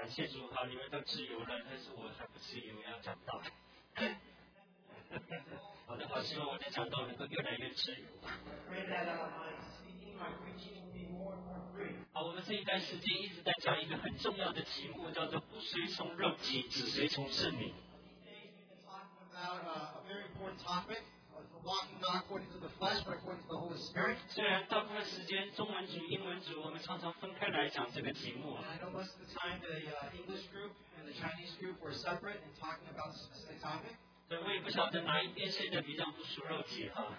谢主，好，你们都自由了，但是我还不自由，要讲道。好的，好，希望我的讲道能够越来越自由。好，我们这一段时间一直在讲一个很重要的题目，叫做不随从肉体，只随从圣灵。虽然大部分时间中文组、英文组我们常常分开来讲这个题目。对，我也不晓得哪一边现在比较不属肉体哈。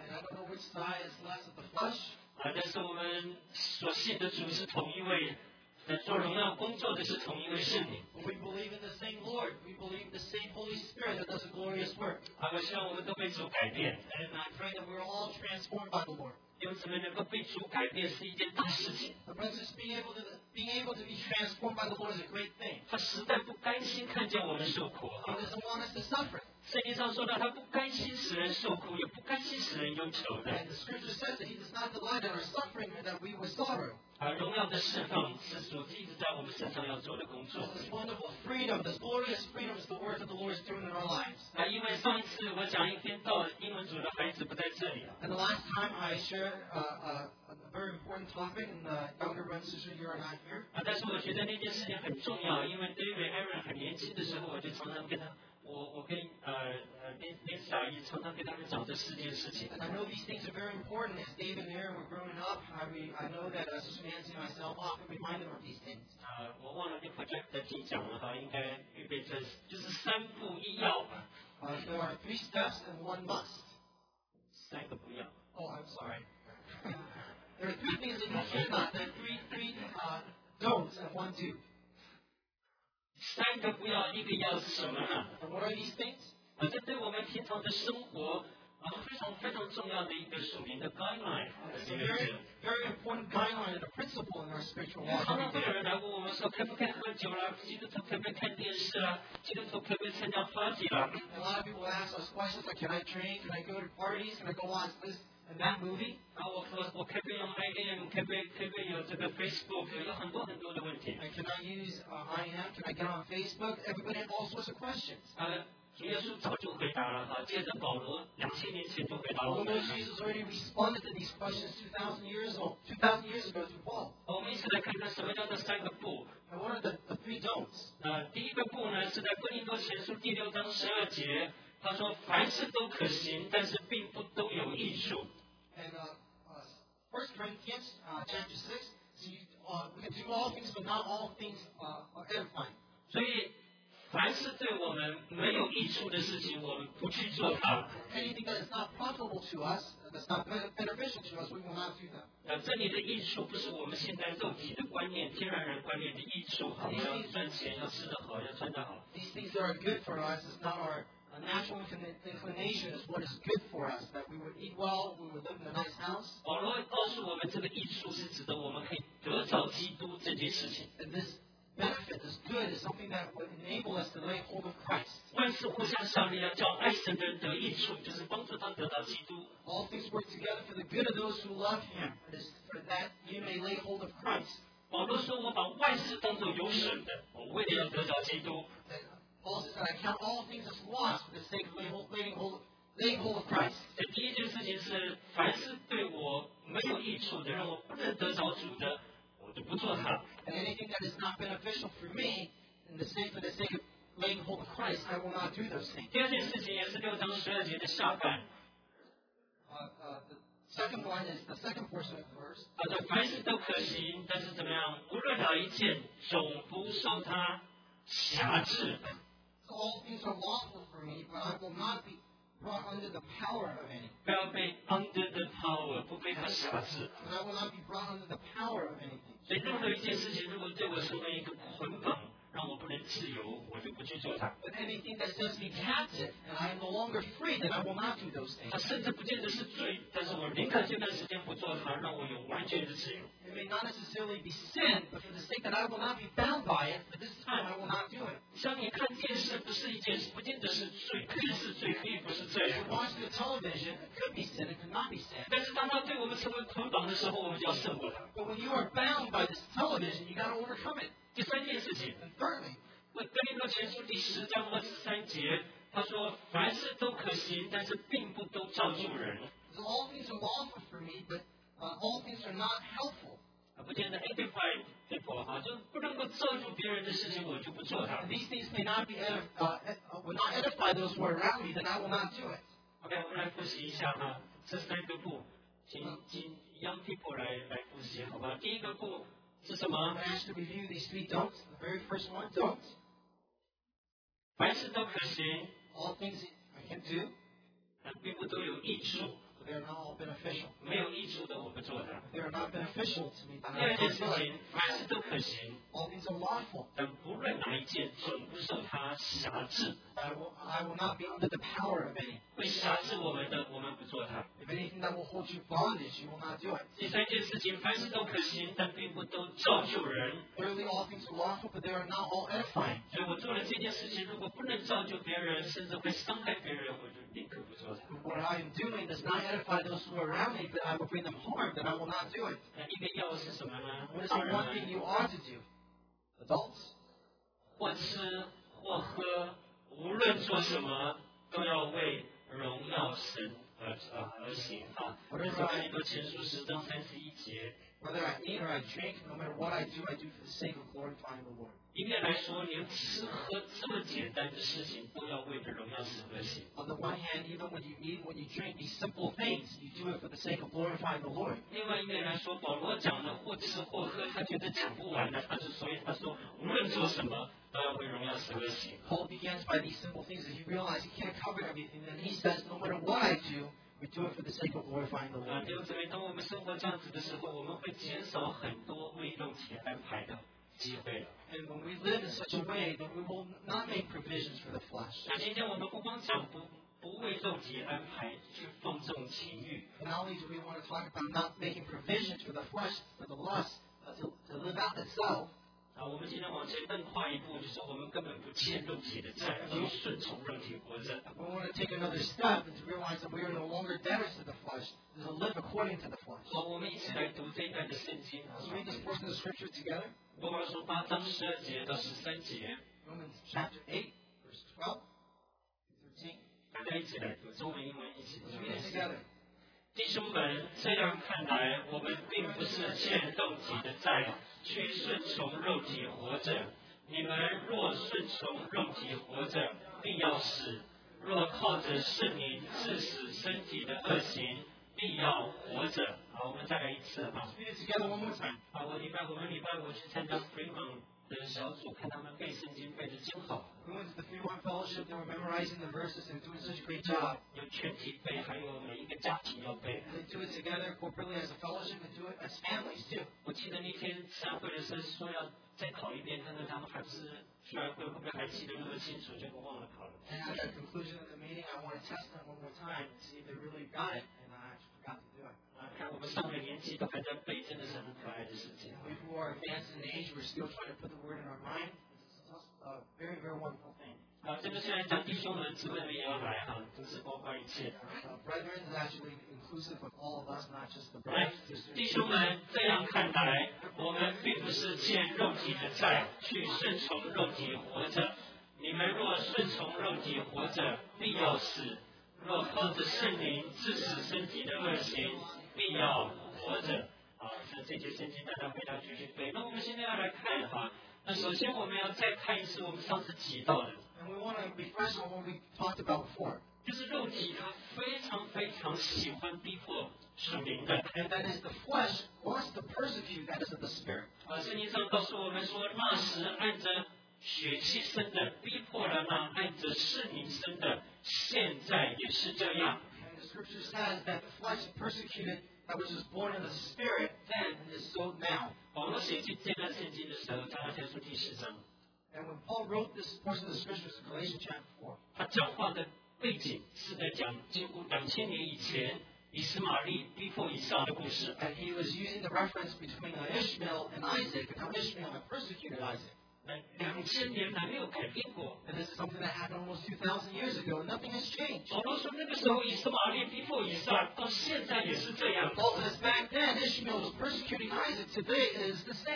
但是我们所信的主是同一位。做荣耀工作的是同一位圣灵。 We believe in the same Lord. We believe in the same Holy Spirit that does a glorious work. 我希望我们都被主改变。 And I pray that we're all transformed by the Lord. 因此，能够被主改变是一件大事情。 The brothers being able to be transformed by the Lord is a great thing. 他实在不甘心看见我们受苦。 He doesn't want us to suffer. 圣经上说到，他不甘心使人受苦，也不甘心使人忧愁的。 And the Scripture says that He does not delight in our suffering, and that we will sorrow. 荣耀的释放是主一直在我们身上要做的工作。 This wonderful freedom, this glorious freedom, is the work that the Lord is doing in our lives. 因为上一次我讲一篇道，英文组的孩子不在这里。 And the last time I shared a very important topic, and the younger brother and sister here are not here. 但是我觉得那件事情很重要，因为 David Aaron 很年轻的时候，我就常常跟他。我跟连小姨常常跟他们讲这4件事情。 And I know these things are very important. As David and Aaron were growing up, I know that Sister Nancy and myself often remind them of these things. 我忘了跟 project team 讲了哈，应该预备这就是3不1要吧。 There are 3 steps and 1 must. 3个不要。 Oh, I'm sorry. There are 3 things that you should not. There are 3 don'ts and 1 do. 3个不要，1个要是什么呢？ And what are these things? 这对我们平常的生活非常非常重要的一个属灵的 guideline。 It's a very important guideline and a principle in our spiritual walk. 常常会有人来问我们说，可不可以喝酒啦？基督徒可不可以看电视啦？基督徒可不可以参加 party 啦 A lot of people ask us questions like, can I drink? Can I go to parties? Can I go watch this and that movie? 我可不可以用 IM？ 可不可以有这个 Facebook？ 有很多很多的问题。 And can I use IM? Can I get on Facebook? Everybody has all sorts of questions. 主耶稣早就回答了哈，接着保罗2000年前就回答我们。 Jesus already responded to these questions 2,000 years ago through Paul. 我们一起来看看什么叫做3个不。 And what are the 3 don'ts? 第一个不呢，是在哥林多前书第6章12节，他说凡事都可行，但是并不都有益处。 And 1 Corinthians chapter 6, we can do all things, but not all things are edifying. 所以凡是对我们没有益处的事情，我们不去做它。 Anything that is not profitable to us, that's not beneficial to us, we will not do them. 这里的益处不是我们现在肉体的观念、天然人观念的益处，好，要赚钱，要吃得好，要穿得好。 These things that are good for us is not our natural inclination, is what is good for us. That we would eat well, we would live in a nice house. 保罗告诉我们，这个益处是指的我们可以得着基督这件事情。 And this benefit, this good, is something that would enable us to lay hold of Christ. 万事互相效力，要叫爱神的人得益处，就是帮助他得到基督。 All things work together for the good of those who love Him. It is for that you may lay hold of Christ. 保罗说：“我把万事当作有损的，我为了要得着基督。” Paul says that I count all things as loss for the sake of laying hold of Christ. 第一件事情是，凡是对我没有益处的，让我不能得着主的，我就不做它。 And anything that is not beneficial for me, for the sake of laying hold of Christ, I will not do those things. 第二件事情也是6章12节的下半。 The second one is the second portion of the verse. 他说：“凡事都可行，但是怎么样？无论哪一件，总不受他辖制。” So all things are lawful for me, but I will not be brought under the power of any. 不要被 under the power， 不被他辖制。 And I will not be brought under the power of anything. 所以任何一件事情，如果对我成为一个捆绑，让我不能自由，我就不去做它。 But anything that sets me captive, and I am no longer free, then I will not do those things. 它甚至不见得是罪，但是我宁可这段时间不做它，让我有完全的自由。 It may not necessarily be sin, but for the sake that I will not be bound by it, but this time I will not do it. 像你看电视，不是一件事，不见得是罪，可以是罪，可以不是罪。 Watching the television, it could be sin, it could not be sin. 但是当它对我们成为捆绑的时候，我们就要胜过它。 But when you are bound by this television, you got to overcome it. 第3件事情， And thirdly, 第10章23节，他说凡事都可行，但是并不都造就人。 So all things are lawful for me, but all things are not helpful. 不见得 edify people 哈，就不能够造就别人的事情，我就不做它。 And these things may not be will not edify those who are around me, then I will not do it. OK， 我们来复习一下哈，这3个步，请 young people 来复习，好吧？第一个步是什么？ I'm asked to review these 3 don'ts. The very first one, don't. 凡事都可行， All things I can do, 但并不都有益处。 but they are not all beneficial. 没有益处的我不做它。 They are not beneficial to me, but 第 I 二件 don't 事 do it. 情，凡事都可行， All things are lawful. 但不论哪一件，总不受它辖制。 I will not be under the power of any. 会辖制我们的，我们不做它。 If anything that will hold you bondage, you will not do it. 第三件事情，凡事都可行，但并不都造就人。 Thirdly, all things are lawful, but they are not all edifying. 所以我做了这件事情，如果不能造就别人，甚至会伤害别人，我就立刻不做它。 What I am doing does not edify those who are around me, but I will bring them harm, then I will not do it. 那一个要是什么呢？ What is the one thing you ought to do? Adults. 或吃或喝，无论做什么，都要为荣耀神而行啊。这是哥林多前书10章31节。 Whether I eat or I drink, no matter what I do for the sake of glorifying the Lord. 一面来说，连吃喝这么简单的事情，都要为着荣耀神而行。 On the one hand, even when you eat, when you drink, these simple things, you do it for the sake of glorifying the Lord. 另外一面来说，保罗讲的或吃或喝，他觉得讲不完的，所以他说，无论做什么，都要为荣耀神而行。 Paul begins by these simple things. As you realize he can't cover everything, then he says, no matter what I do, we do it for the sake of glorifying the Lord. 弟兄姊妹，当我们生活这样子的时候，我们会减少很多为肉体安排的机会了。 And when we live in such a way, then we will not make provisions for the flesh. 那今天我们不光讲不为肉体安排去放纵情欲， Not only do we want to talk about not making provisions for the flesh, for the lust, to live out itself. 我们今天往前更跨一步，就是我们根本不欠肉体的债，而顺从肉体活着。 We want to take another step and to realize that we are no longer debtors to the flesh, to live according to the flesh. 好，我们一起来读这一段的圣经。 Let's read this portion of the scripture together. 罗马书8章12节到13节， Romans chapter 8, verse 12 to 13. 大家一起来读，中文、英文一起读 Let's。read it together. 弟兄们，这样看来，我们并不是欠肉体的债，去顺从肉体活着。你们若顺从肉体活着，必要死；若靠着圣灵治死身体的恶行，必要活着。好，我们再来一次哈。 Let's read it together one more time. 我们礼拜五去参加 Fremont 的小组，看他们背圣经背得真好， We went to the Fremont Fellowship. They were memorizing the verses and doing such a great job. 有全体背，还有每一个家庭要背。 They do it together corporately as a fellowship and do it as families too. 我记得那天散会的时候说要再考一遍，看看他们还是虽然会不会还记得那么清楚，结果忘了考了。 And at the conclusion of the meeting, I want to test them one more time to see if they really got it. And I actually forgot to do it. 看我们上了年纪都还在背，真的是很可爱的事情。 We who are advanced in age, we're still trying to put the word in our mind. This is a very, very wonderful thing. 这个虽然讲弟兄们，姊妹们也要来哈，都是包括一切。 Brethren is actually inclusive of all of us, not just the 来 brothers and，sisters. 弟兄们，这样看来，我们并不是欠肉体的债，去顺从肉体活着。你们若顺从肉体活着，必要死；若靠着圣灵治死身体的恶行，必要活着。好，这节圣经大家回家继续背。那我们现在要来看哈，那首先我们要再看一次我们上次提到的， And we want to refresh on what we talked about before. 就是肉体它非常喜欢逼迫属灵的。 And that is the flesh wants to persecute that is of the spirit. 圣经上告诉我们说，那时按着血气生的逼迫了那按着圣灵生的，现在也是这样。 And the scripture says that the flesh persecuted that which is born in the spirit then and is so now. 保罗写这段圣经的时候，加拉太书第10章， And when Paul wrote this portion of the scriptures in Galatians chapter 4, 他讲话的背景是在讲经过2000年以前以实玛利逼迫以撒的故事。 and he was using the reference between Ishmael and Isaac and how Ishmael had persecuted Isaac. 2000年来没有改变过。 And this is something that happened almost 2,000 years ago. Nothing has changed. 保罗说那个时候以实玛利逼迫以撒，到现在也是这样。 Paul says back then Ishmael was persecuting Isaac. Today it is the same.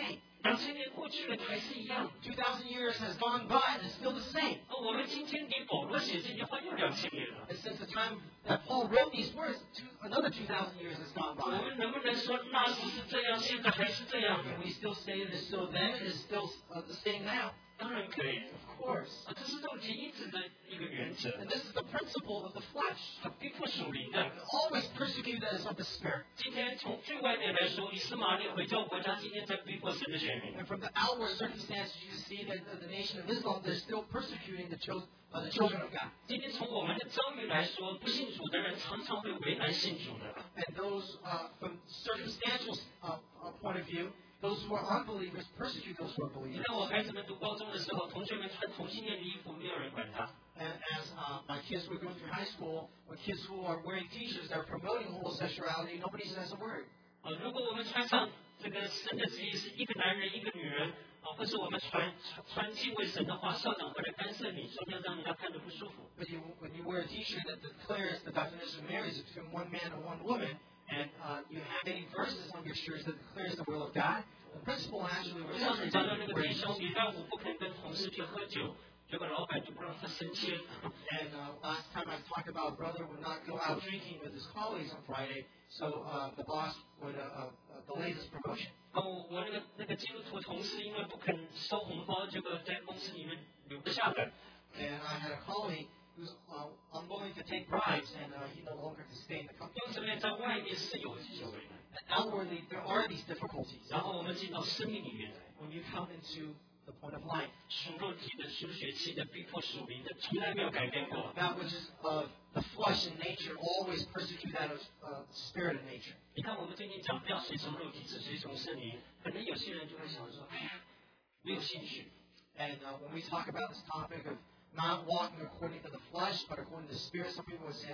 2000年过去了，还是一样。 2,000 years has gone by and it's still the same. 我们今天给保罗写这句话又2000年了。 And since the time that Paul wrote these words, another 2,000 years has gone 我 by. 们能不能说那时是这样，现在还是这样？ Can we still say it is so then, it is still the same now? 当然可以。 Of course. 这是肉体一直的一个原则。 And this is the principle of the flesh. 逼迫属灵的。 Always persecute us of the spirit. 今天从最外面来说，以斯玛利回教国家今天在逼迫神的选民。 And from the outward circumstances, you can see that the nation of Islam, they're still persecuting the children of God. 今天从我们的遭遇来说，不信主的人常常会为难信主的。 And those, from circumstantial point of view, those who are unbelievers persecute those who are 你 believers. 看我孩子们读高中的时候，同学们穿同性恋的衣服，没有人管他。 And as my kids were going through high school, when kids who are wearing t-shirts that are promoting homosexuality, nobody says a word. 如果我们穿上这个神的旨意是一个男人一个女人，或是我们传敬畏神的话，校长会来干涉你，说要让人家看着不舒服。 But when you wear a t-shirt that declares the definition of marriage between one man and one woman, and you have any verses on your shirts that declares the will of God, the principle actually 就像你 requires 讲到那个弟 that 兄，礼拜五不肯跟同事去喝酒，结果老板就不让他升迁。 And last time I talked about a brother would not go out drinking with his colleagues on Friday, so the boss would delay his promotion. 我那个基督徒同事因为不肯收红包，结果在公司里面留不下来。 And I had a colleague who's unwilling to take bribes, and he no longer could stay in the company. 因此呢，在外面是有机会的。 And outwardly, there are these difficulties. 然后我们进到生命里面来， When you come into the point of life, 属肉体的、属血气的、逼迫属灵的，从来没有改变过。 that which is of the flesh and nature always persecute that of spirit and nature. 你看，我们最近讲不要随从肉体，只随从圣灵，可能有些人就会想说，哎呀，没有兴趣。 And when we talk about this topic of not walking according to the flesh, but according to the spirit, some people would say,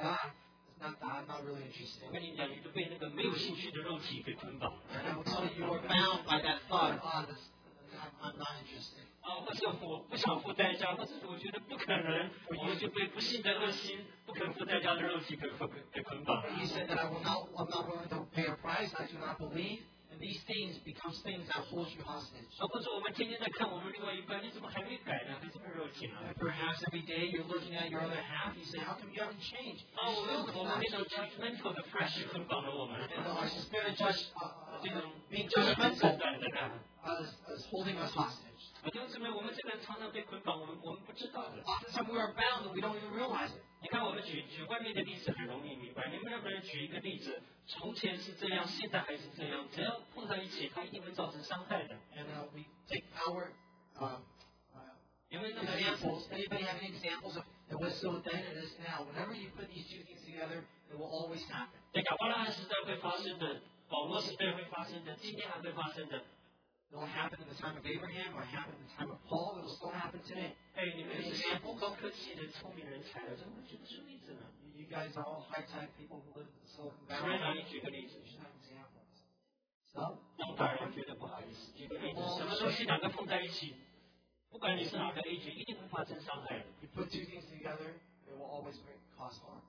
I'm not really 我 interested. 跟你讲，你就被那个没有兴趣的肉体给捆绑。 And I will tell you, you are bound by that thought of, I'm not interested. 或者我不想付代价，或者我觉得不可能，我就被不幸的恶心、不肯付代价的肉体给捆绑。 You said that I'm not willing to pay a price. I do not believe. And these things become things that hold you hostage. 或者我们天天在看我们另外一半，你怎么还没改呢？还这么肉体呢？ And perhaps every day you're looking at your other half. You say, how come you haven't changed? 我 You're 们 still 我 the 们 flesh. 那种 judgmental 的 flesh 捆绑了我们， And our spirit judge, 这种 being 判 judgmental 断的呢。 is holding us hostage. 弟兄姊妹，我们这个人常常被捆绑，我们不知道的。 Oftentimes we are bound and we don't even realize it. 你看，我们举外面的例子很容易明白。你们能不能举一个例子？从前是这样，现在还是这样？只要碰在一起，它一定会造成伤害的。 And we take our 有没有那么例子？ examples. Anybody have any examples of it was so then it is now? Whenever you put these two things together, it will always happen. 在亚伯拉罕时代会发生的，保罗时代会发生的，今天还会发生的。 It will happen in the time of Abraham, or happen in the time of Paul. It will still happen today. 你们这些高科技的聪明人才了，怎么会举不出例子呢？ You guys are all high-tech people who live in Silicon 除非 Valley. 哪里举个例子？ You should have examples. So, 让大人觉得不好意思。举个例子，什么东西两个碰在一起，不管你是哪个 age，一定会发生伤害的。 you put two things together, it will always cause harm.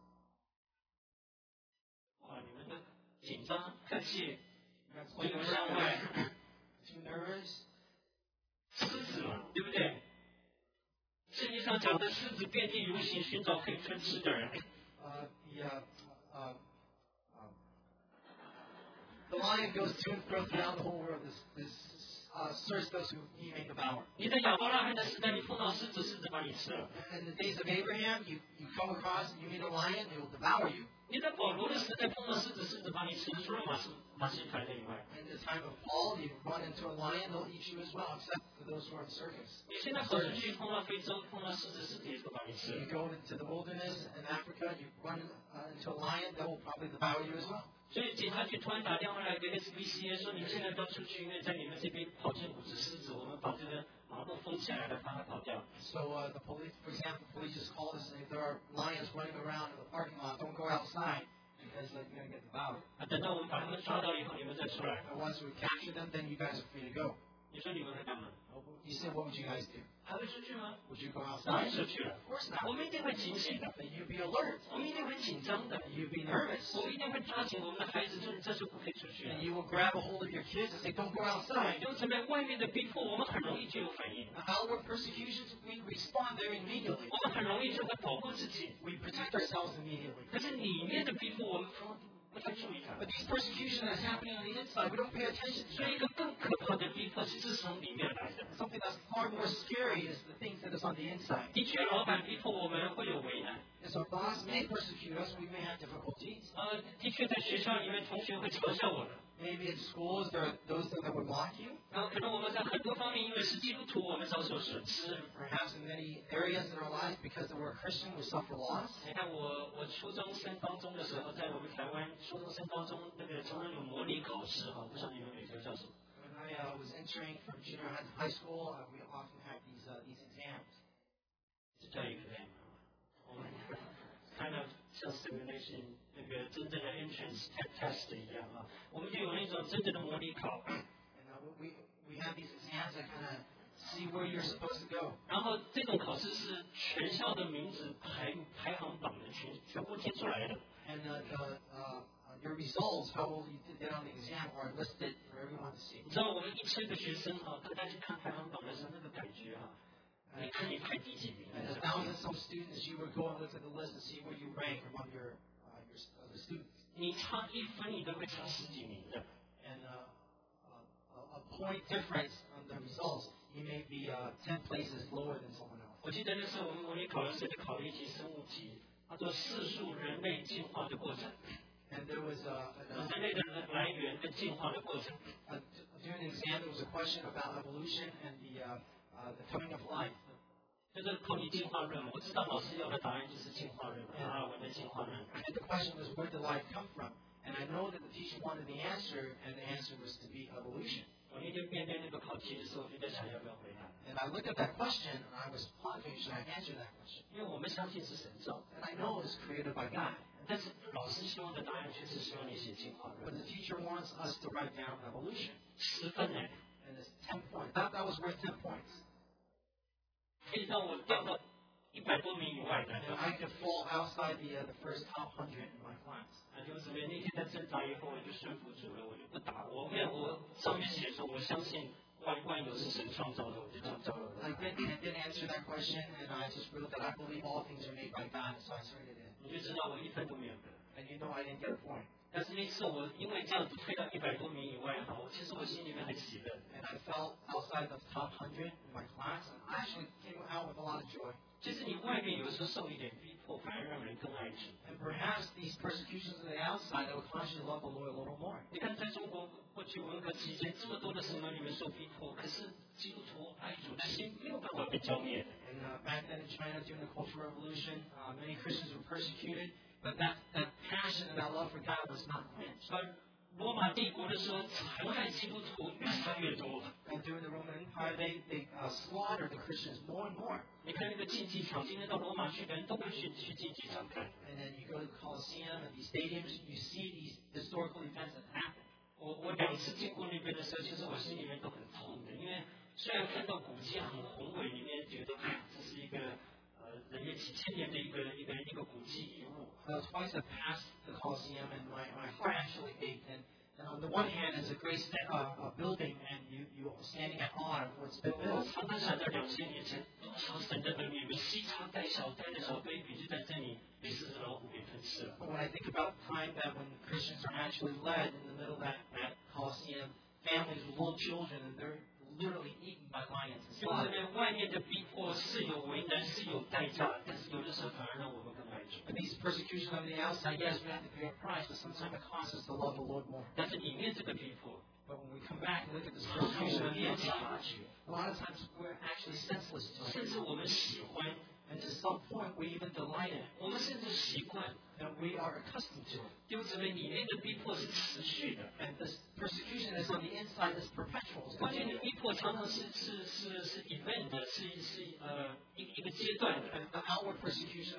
哇，你们的紧张、客气、 You guys 回流向外， too nervous. 狮子嘛，对不对？圣经上讲的狮子遍地游行，寻找可以吞吃的人。 The lion goes to and fro throughout the whole world. Search those who he may devour. 你在亚伯拉罕的时代，你碰到狮子，狮子把你吃了； In the days of Abraham, you come across and you meet a lion, it will devour you. 你在保罗的时代碰到狮子，狮子把你吃了，除了马戏团的以外。 In the time of Paul, you run into a lion, they'll eat you as well, except for those who are in circus. 你现在跑出去碰到非洲，碰到狮子，狮子也会把你吃 You 了。 go into the wilderness in Africa, you run into a lion, that will probably devour you as well. 所以警察局突然打电话来给 SBCA 说，你们现在都出去，因为在你们这边跑进5只狮子，我们把这个马路封起来了，怕它跑掉。 So the police, for example, police just called us saying there are lions running around in the parking lot. Don't go outside because you're going to get devoured. 等到我们把他们抓到以后，你们再出来。 And once we capture them, then you guys are free to go. 你说你们会干嘛？ You said, what would you guys do? 还会出去吗？ Would you go 当然 outside? 出去了。 Of course not. 我们一定会警醒的， Then you'd be alert. 我们一定会紧张的， You'd be nervous. 我们一定会抓紧我们的孩子，说你这就不可以出去了 And。you will grab a hold of your kids and say, don't go outside. 因为这边外面的逼迫，我们很容易就有反应， Outward persecutions, we respond very immediately. 我们很容易就会保护自己。 We protect ourselves immediately. 可是里面的逼迫，我们不太注意它。 But these persecution that's happening on the inside, we don't pay attention 所 to 以一 it. 个更可怕的逼迫，其实是从里面来的。 Something that's far more scary is the things that is on the inside. 的确，老板逼迫我们会有为难。 As our boss may persecute us, we may have difficulties. 的确在学校里面，同学会嘲笑我们。 Maybe in schools, there are those that would mock you. 可能我们在很多方面，因为是基督徒，我们遭受损失。 Perhaps in many areas in our lives, because we're a Christian, we suffer loss. 你看我初中升高中的时候，在我们台湾初中升高中那个常常有模拟考试哈，不知道你们有没有叫什么？ When I was entering from junior high to high school, we often have these exams. 这叫 exam， 我们 kind of 像 simulation 那个真正的 entrance test 一样啊，我们就有那种真正的模拟考。 And we have these exams that kind of see where you're supposed to go. 然后这种考试是全校的名字排行榜的全部贴出来的。 And your results, how well you did on the exam, are listed for everyone to see. 你知道我们1000个学生哈，大家去看排行榜的时候，那个感觉哈，你看你排第几名？ And as thousands of students, you would go and look at the list and see where you rank among your other students. 你差1分，你都会差10几名的。 And a point difference on the results, you may be 10 places lower than someone else. 我记得那时候我们模拟考的时候，考了一题生物题，叫做四述人类进化的过程。 And there was 人类的来源跟进化的过程。 during the exam, there was a question about evolution and the coming of life. 就是考你进化论嘛，我知道老师要的答案就是进化论，达尔文的进化论。 And the question was, where did life come from? And I know that the teacher wanted the answer, and the answer was to be evolution. 我那天面对那个考题的时候，我就在想要不要回答， And I looked at that question, and I was pondering, should I answer that question? 因为我们相信是神造， And I know it was created by God. 但是老师希望的答案却是希望你写进化 But 论， the teacher wants us to write down evolution. 10分呢， And it's 10 points. That was worth 10 points. 可以让我掉到100多名以外的。 And I could fall outside the first top 100 in my class. 就是那天在挣扎以后，我就顺服主了，我就不答。我上面写说，我相信万有是神创造的，我就这样照了。 I didn't answer that question, and I just wrote that I believe all things are made by God, so I turned it in. 你就知道我1分都没有得。 And you know I didn't get a point. 但是那次我因为这样子退到100多名以外哈，其实我心里面很喜乐。 And I felt outside the top 100 in my class, and I actually came out with a lot of joy. 其实你外面有时候受一点逼迫，反而让人更爱主。 And perhaps these persecutions on the outside that will cause you to love the Lord a little more. 你看，在中国过去文革期间，这么多的神儿里面受逼迫，可是基督徒爱主的心没有办法被浇灭的。 And back then in China during the Cultural Revolution, many Christians were persecuted, but that passion and that love for God was not quenched. 而罗马帝国的时候，残害基督徒越来越多。 And during the Roman Empire, they slaughtered the Christians more and more. 你看那个竞技场，今天到罗马去的人都会去竞技场看。 And then you go to the Colosseum and these stadiums, you see these historical events that happen. 我2次经过那边的时候，其实我心里面都很痛的，因为虽然看到古迹很宏伟，里面觉得这是一个人类几千年的一个古迹遗物。 Twice I've passed the Colosseum, and my heart actually ached. And on the one hand, it's a great building, and you're standing at awe of what's been 我 built. 常常想到2000年前，多少神的儿女们西茶带小带的小 baby 就在这里被狮子老虎给吞噬了。 But when I think about the time that when Christians are actually led in the middle of that Colosseum, families with little children, and they're literally eaten by lions and 就这 slaughtered. 边外面的逼迫是有为难，是有代价，但是有的时候反而让我们更爱主。 And these persecutions on the outside, yes, we have to pay a price, but sometimes it costs us to love the Lord more. 但是里面这个逼迫， But when we come back and look at this 常常 persecution 我 on 们 the 也 inside, 察觉， a lot of times we're actually senseless to it. 甚至我们喜欢， And to some point, we even delight in it. 我们甚至习惯。 And we are accustomed to it. 弟兄姊妹，里面的逼迫是持续的， And this persecution that's on the inside is perpetual. It's 关键的 continual. 逼迫常常是 event 的，是一个阶段的。 And the outward persecution or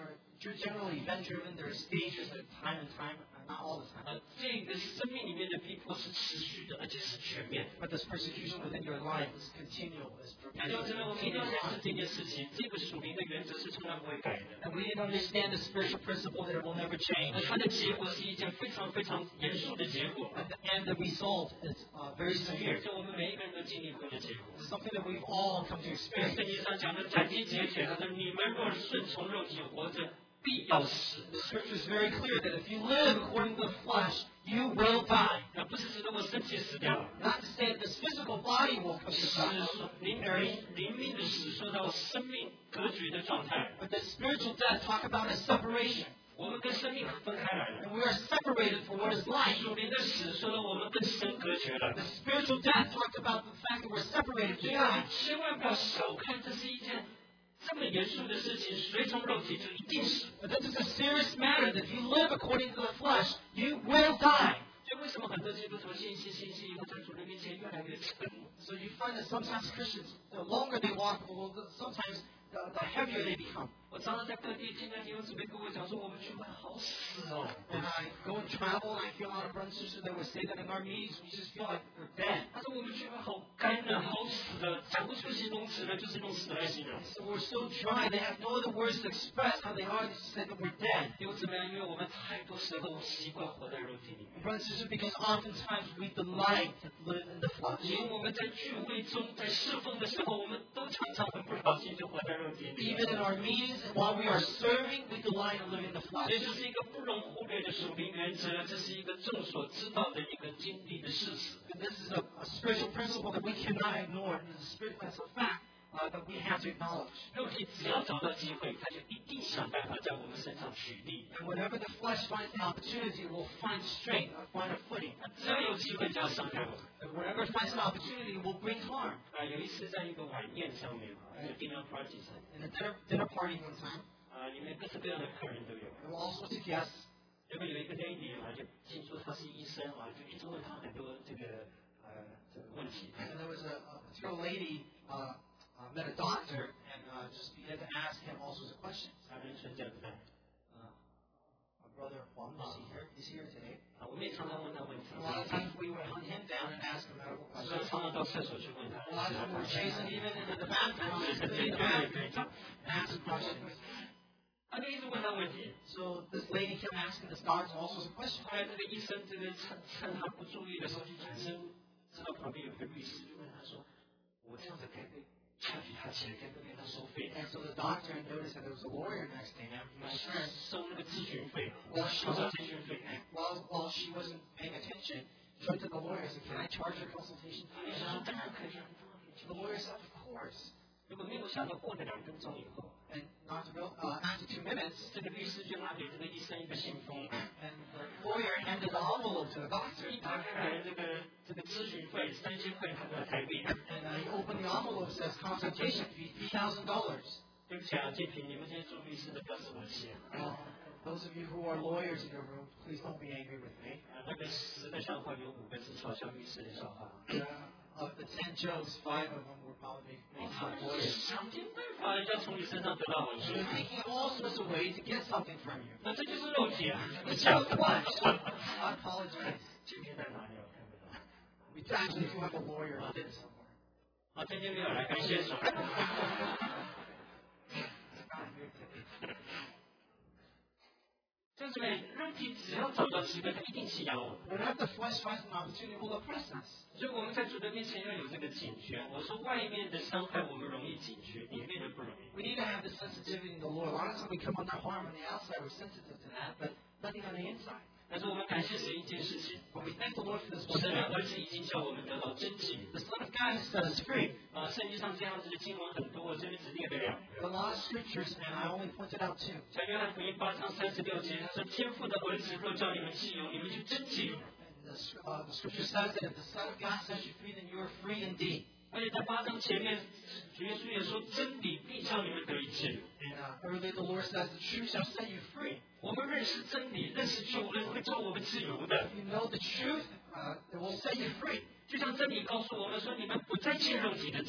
generally event-driven. There are stages at time and time, not all the time. 这个生命里面的逼迫是持续的，而且是全面的。 But this persecution within your life is continual, is 弟兄姊妹，我们一定要认识这件事情，这个属灵的原则是从来不会改的。 And we need to understand the spiritual principle that it will never change. 它的结果是一件非常非常严肃的结果， And the result is very severe. 是我们每一个人都经历过的结果。 It's something that we've all come to 圣 experience. 经上讲的斩钉截铁，他说：“你们若顺从肉体活着，必要死。 The scripture is very clear that if you live according to the flesh, you will die. ” 那不是指的我身体死掉了， Not to say that this physical body will come to 是 die, 说灵命的死，说到生命隔绝的状态， but the spiritual death talk about a separation. 我们跟生命分开来了。 And we are separated from what is life. 属灵的死说到我们跟神隔绝了 The。spiritual death talked about the fact that we're separated 所 from 以我们 God. 千万不要小看，这是一件这么严肃的事情，随从肉体就一定死。 But this is a serious matter that if you live according to the flesh, you will die. 所以为什么很多基督徒信以后，在主的面前越来越沉？ So you find that sometimes Christians, the longer they walk, sometimes the heavier they become. 我常常在各地听到弟兄姊妹跟我讲说，我们去玩好死哦。 And I go and travel, and I hear a lot of brothers and sisters that would say that in our meetings, we just feel like we're dead. 他说我们去玩好干了，好死了，讲不出形容词了，就是用死来形容。 So we're so dry, they have no other words to express how they are. They just say that we're dead. 弟兄姊妹，因为我们太多时候习惯活在肉体里面， Brothers and sisters, because oftentimes we delight to live in the flesh. 连我们在聚会中、在侍奉的时候，我们都常常很不小心就活在肉体里。 Even in our meetings, and while we are serving, we delight in living in the 这 flesh. 就是一个不容忽略的属灵原则，这是一个众所知道的一个经历的事实。 And this is a spiritual principle that we cannot ignore. It is a spiritual fact that we have to acknowledge. 肉体只要找到机会，他就一定想办法在我们身上取利。 And whenever the flesh finds an opportunity, it will find strength, find a footing. 只要有机会就要伤害我们。 And whenever it finds an opportunity, it will bring harm. 有一次在一个晚宴上面，一个 dinner party 上， In a dinner party one time, 里面各式各样的客人都有。 there were all sorts of guests. 结果有一个 lady 就听说她是医生就一直问她很多这个问题。 And there was a particular lady met a doctor and just began to ask him all sorts of questions. 她人生这样子的。 My brother Juan is here today. 我们也常常问她问题。 A lot of times we would hunt him down and ask him medical 常 questions. 常到厕所去问她。 A lot of times we would chase him even into the bathroom and ask him questions. 她就一直问她问题。 So this lady kept asking this doctor all sorts of questions. 后来这个医生趁她不注意的时候，就转身知道旁边有个律师，就问她说：“我这样子该不该charge他钱，该不该给他收费？” And so the doctor noticed that there was a lawyer next to him. 收那个咨询费， 收咨询费。 While she wasn't paying attention, she went to the lawyer and said, "Can I charge your consultation 医 fee?" 生说：“当然可以。” The lawyer said, "Of course." 结果没有想到，过了2分钟以后， And after 2 minutes, 这个律师就拿给这个医生一个信封， and the lawyer handed the envelope to the doctor. 一打开来，这个咨询费3000块台币。 And he opened the envelope, says consultation fee $3,000. 对不起啊，这瓶你们这些做律师的不要生我气。 Those of you who are lawyers in your room, please don't be angry with me. 那个10个笑话有5个是嘲笑律师的笑话。 Of the 10 jokes, 5 of them were probably making fun of lawyers. 想尽办法人家从你身上得到好处。 They're thinking of all sorts of ways to get something from you. 那这就是肉体啊！ It's just flesh. I apologize. 今天在哪里？我看不到。 We actually do have a lawyer on it somewhere. 今天没有来，感谢主。就是肉体只要找到机会，它一定欺压我。 Whenever the flesh finds an opportunity, it will oppress us. 所以我们在主的面前要有这个警觉。我说外面的伤害我们容易警觉，里面的不容易。 We need to have the sensitivity in the Lord. A lot of times we come under harm on the outside, we're sensitive to that, but nothing on the inside. 但是我们感谢神一件事情， But we thank the Lord for this 神 one 的 thing. 儿子已经叫我们得到真理。 The Son of God has set us free. 圣经上这样子的经文很多，我这边只列了2 There are a lot of scriptures, and I only pointed out 2. 在约翰福音8章36节，他说：“天父的儿子若叫你们自由，你们就真自由。” And the scripture says that if the Son of God sets you free, then you are free indeed. 而且在8章前面，主耶稣也说：“真理必叫你们得以自由。” And earlier the Lord says, the truth shall set you free. 我们认识真理，认识救恩，会叫我们自由的。 If you know the truth, it will set you free. 就像真理告诉我们说：“你们不再欠肉体的债。”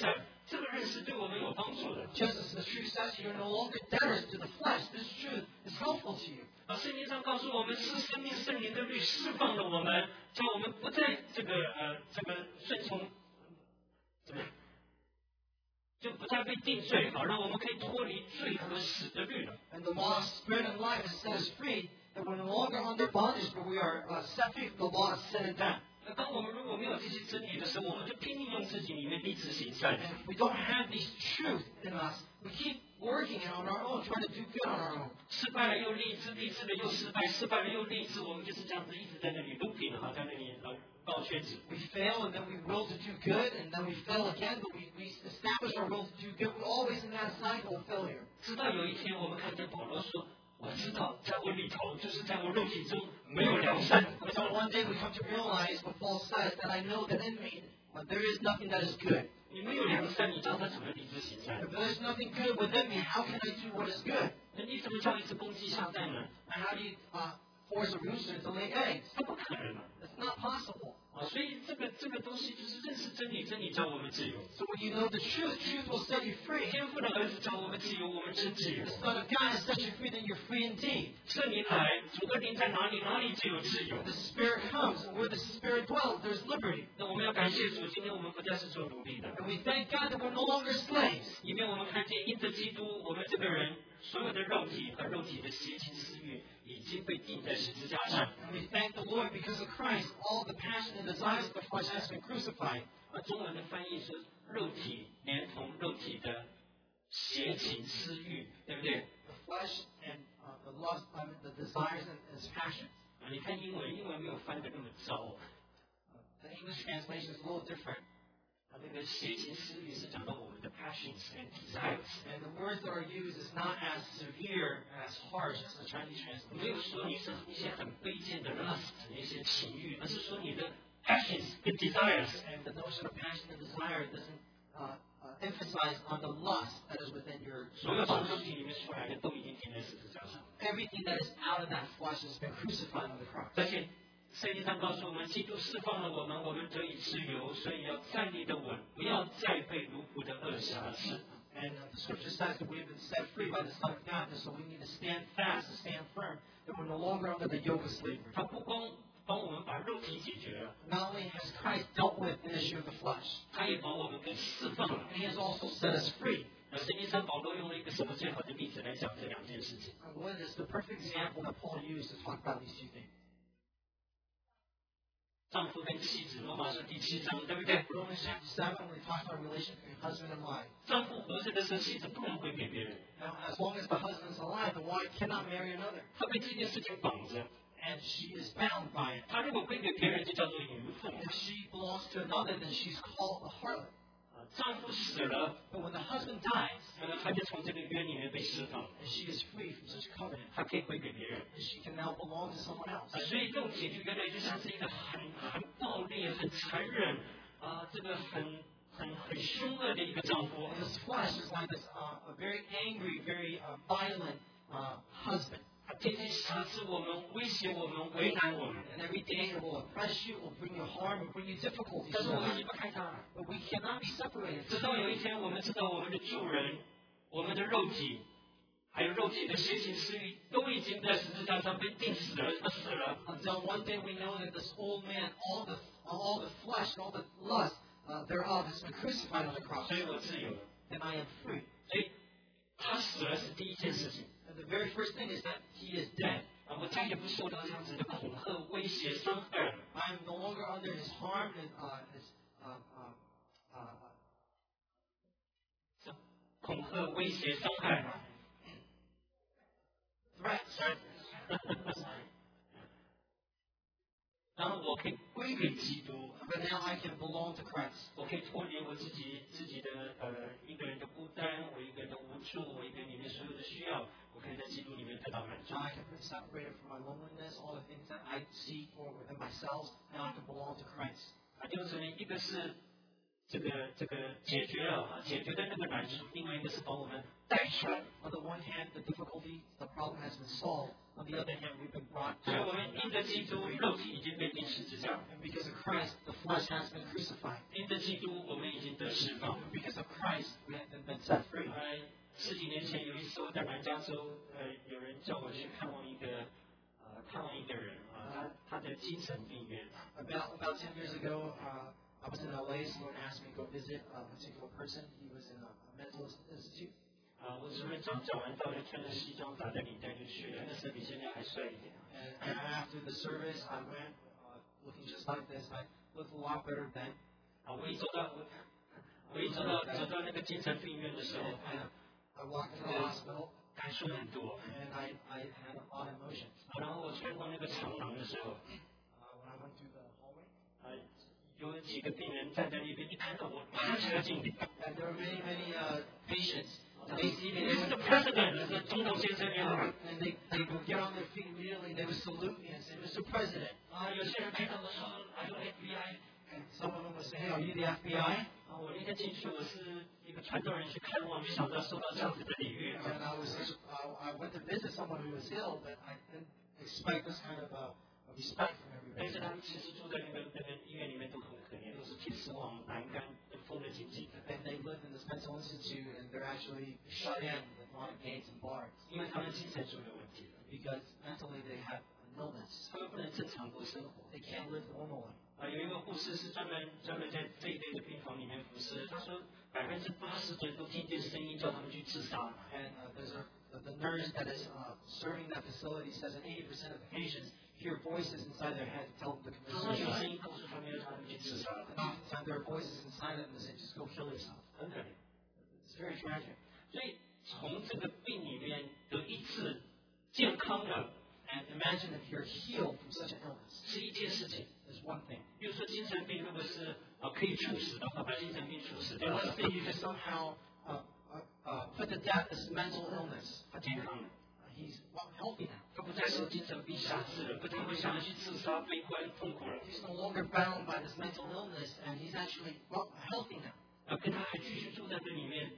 这个认识对我们有帮助的。 Just as the truth says you're no longer debtors to the flesh, this truth is helpful to you. 圣经上告诉我们，是生命圣灵的律释放了我们，叫我们不再这个顺从，怎么样？就不再被定罪，好让我们可以脱离罪和死的律了。 And the law of spirit and life has set us free, that we're no longer under bondage, but we are set free from the law of sin and death. 那当我们如果没有这些真理的时候，我们就拼命用自己里面立志行善。 And if we don't have these truth in us, we keep working it on our own, trying to do good on our own. 失败了又立志，立志了又失败，失败了又立志，我们就是这样子一直在那里 looping 哈，在那里绕圈子。 We fail, and then we will to do good, and then we fail again, but we establish our will to do good. We're always in that cycle of failure. 直到有一天，我们看见保罗说：“我知道，在我里头，就是在我肉体中没有良善。” Until one day we come to realize what Paul says, that I know that in me, there is nothing that is good. 你没有良善，你教他怎么立志行善？ If there's nothing good within me, how can I do what is good? 那你怎么叫一只公鸡下蛋呢？ And how do you force a rooster to lay eggs? 它不可能啊！ It's not possible. 所以这个东西就是认识真理，真理叫我们自由。 So when you know the truth, truth will set you free. 天父的儿子叫我们自由，我们真自由 The。Son of God has set you free, then you're free indeed. 圣灵来，主的灵在哪里，哪里就有自由 The。Spirit comes, and where the Spirit dwells, there's liberty. 那我们要感谢主，今天我们不再是做奴隶的。 And we thank God that we're no longer slaves. 里面我们看见，因着基督，我们这个人所有的肉体和肉体的邪情私欲已经被钉在十字架上。 And we thank the Lord because of Christ. All the passion and desires of the flesh has been crucified. 中文的翻译是肉体连同肉体的邪情私欲，对不对？ The flesh and the lust, the desires and its passions. 你看英文没有翻得那么糟。 The English translation is a little different. 那个邪情私欲是讲到我们的 passions and desires。 And the words that are used is not as severe, as harsh as the Chinese 没有 translation. 说你是一些很卑贱的 lust 那些情欲，而是说你的 passions 跟 desires。 And the notion of passion and desire doesn't emphasize on the lust that is within your 所有 flesh. 从肉体里面出来的都已经钉在十字架上。 Everything that is out of that flesh has been crucified on the cross. 而且圣经上告诉我们，基督释放了我们，我们得以自由，所以要站立的稳，不要再被奴仆的恶辖制。 And the scripture says that we've been set free by the Son of God, and so we need to stand fast, to stand firm, that we're no longer under the yoke of slavery. 他不光帮我们把肉体解决了， Not only has Christ dealt with the issue of the flesh, 他也把我们给释放了。 He has also set us free. 圣经上保罗用了一个什么最好的例子来讲这两件事情？ And what is the perfect example that Paul used to talk about these two things? 丈夫跟妻子，罗马书第7章，对不对？ Romans chapter 7, when we talk about relation between husband and wife. 丈夫活着的时候，妻子不能归给别人， Now, as long as the husband is alive, the wife cannot marry another. 他被这件事情绑着。 And she is bound by it. 他如果归给别人，就叫做淫妇。 If she belongs to another, then she's called a harlot. 丈夫死了， But when the husband dies, 他就从这个约里面被释放， and she is free from such covenant, 他可以归给别人。 and she can now belong to someone else. 所以肉体就原来就像是一个很暴力、很残忍这个很凶恶的一个丈夫。 And this flesh is like this a very angry, very violent husband. 他天天辖制我们，威胁我们，为难我们。 And every day it will oppress you, it will bring you harm, it will bring you difficulties. 但是我们离不开他。 But we cannot be separated. 直到有一天，我们知道我们的主人、我们的肉体，还有肉体的邪情私欲，都已经在十字架上被钉死了，他死了。 Until one day we know that this old man, all the flesh, all the lust thereof has been crucified on the cross. 所以我自由了。 And I am free. 所以他死了是第一件事情。 And the very first thing is that he is dead. 我再也不受到这样子的恐吓、威胁、伤害了。 I am no longer under his harm and his 恐吓、威胁、伤害。 threats. 然后我可以归给基督， But now I can belong to Christ. 我可以脱离我自己的一个人的孤单，我一个人的无助，我一个人里面所有的需要，我可以在基督里面得到满足。 I can be separated from my loneliness, all the things that I seek for within myself. Now I can belong to Christ. 弟兄姊妹，一个是解决了解决的那个难处，另外一个是把我们带出来。 On the one hand, the difficulty, the problem has been solved. On the other hand, we've been brought 所以 to 我们因着基督，肉体已经被钉十字架； And because of Christ, the flesh has been crucified. 因着基督，我们已经得释放。 And because of Christ, we have been set free. 十几年前有一次我在南加州，有人叫我去看望一个人他在精神病院。 About 10 years ago, I was in LA. Someone asked me to go visit a particular person. He was in a mental institute. 我主任讲完道，就穿着西装打着领带就去了，那时候比现在还帅一点。 And after the service, I went looking just like this. I looked a lot better then. 我一走到那个精神病院的时候， I walked into the hospital 感受很多。 and I had a lot of emotions. 然后我穿过那个长廊的时候， When I went through the hallway, 有几个病人站在那边，一看到我，马上就敬礼。 and there were many patients. And they see me, Mr. President， 是总统先生你好。 and they would get on their feet immediately. They would salute me and say, "Mr. President." 有些人看到我说 ，Are you FBI？ And some of them would say, "Hey, are you the FBI?" 我那天进去，我是一个传道人去看望，没想到受到这样子的礼遇。 And I went to visit someone who was ill, but I didn't expect this kind of respect from 但 everybody. 是他们其实住在那个医院里面都很可怜，都是铁丝网栏杆都封得紧紧的。 And they live in this mental institute, and they're actually shut in with a lot of gates and bars 因为他们精神上有问题了， because mentally they have an illness. 他们不能正常过生活。 They can't live normally. 有一个护士是专门在这一类的病房里面服侍，他说80%的人都听见声音叫他们去自杀。 And the nurse that is serving that facility says that 80% of the patients hear voices inside their head tell them to 他 commit 说有 suicide. 声音告诉他们要他们去自杀， And oftentimes there are voices inside of them that say, "Just go kill yourself." 很可怜。 It's very tragic. 所以从这个病里面得一次健康的 And imagine if you're healed from such an illness. 是一件事情。 There's one thing. 比如说精神病如果是可以处死的话，把精神病处死 And 掉 let's 了， say you just somehow put to death this mental illness. 他健康了， He's healthy now. 他不再受精神病辖制了，不再会想要去自杀、悲观、痛苦了。 He's no longer bound by this mental illness, and he's actually healthy now. 跟他还继续住在这里面，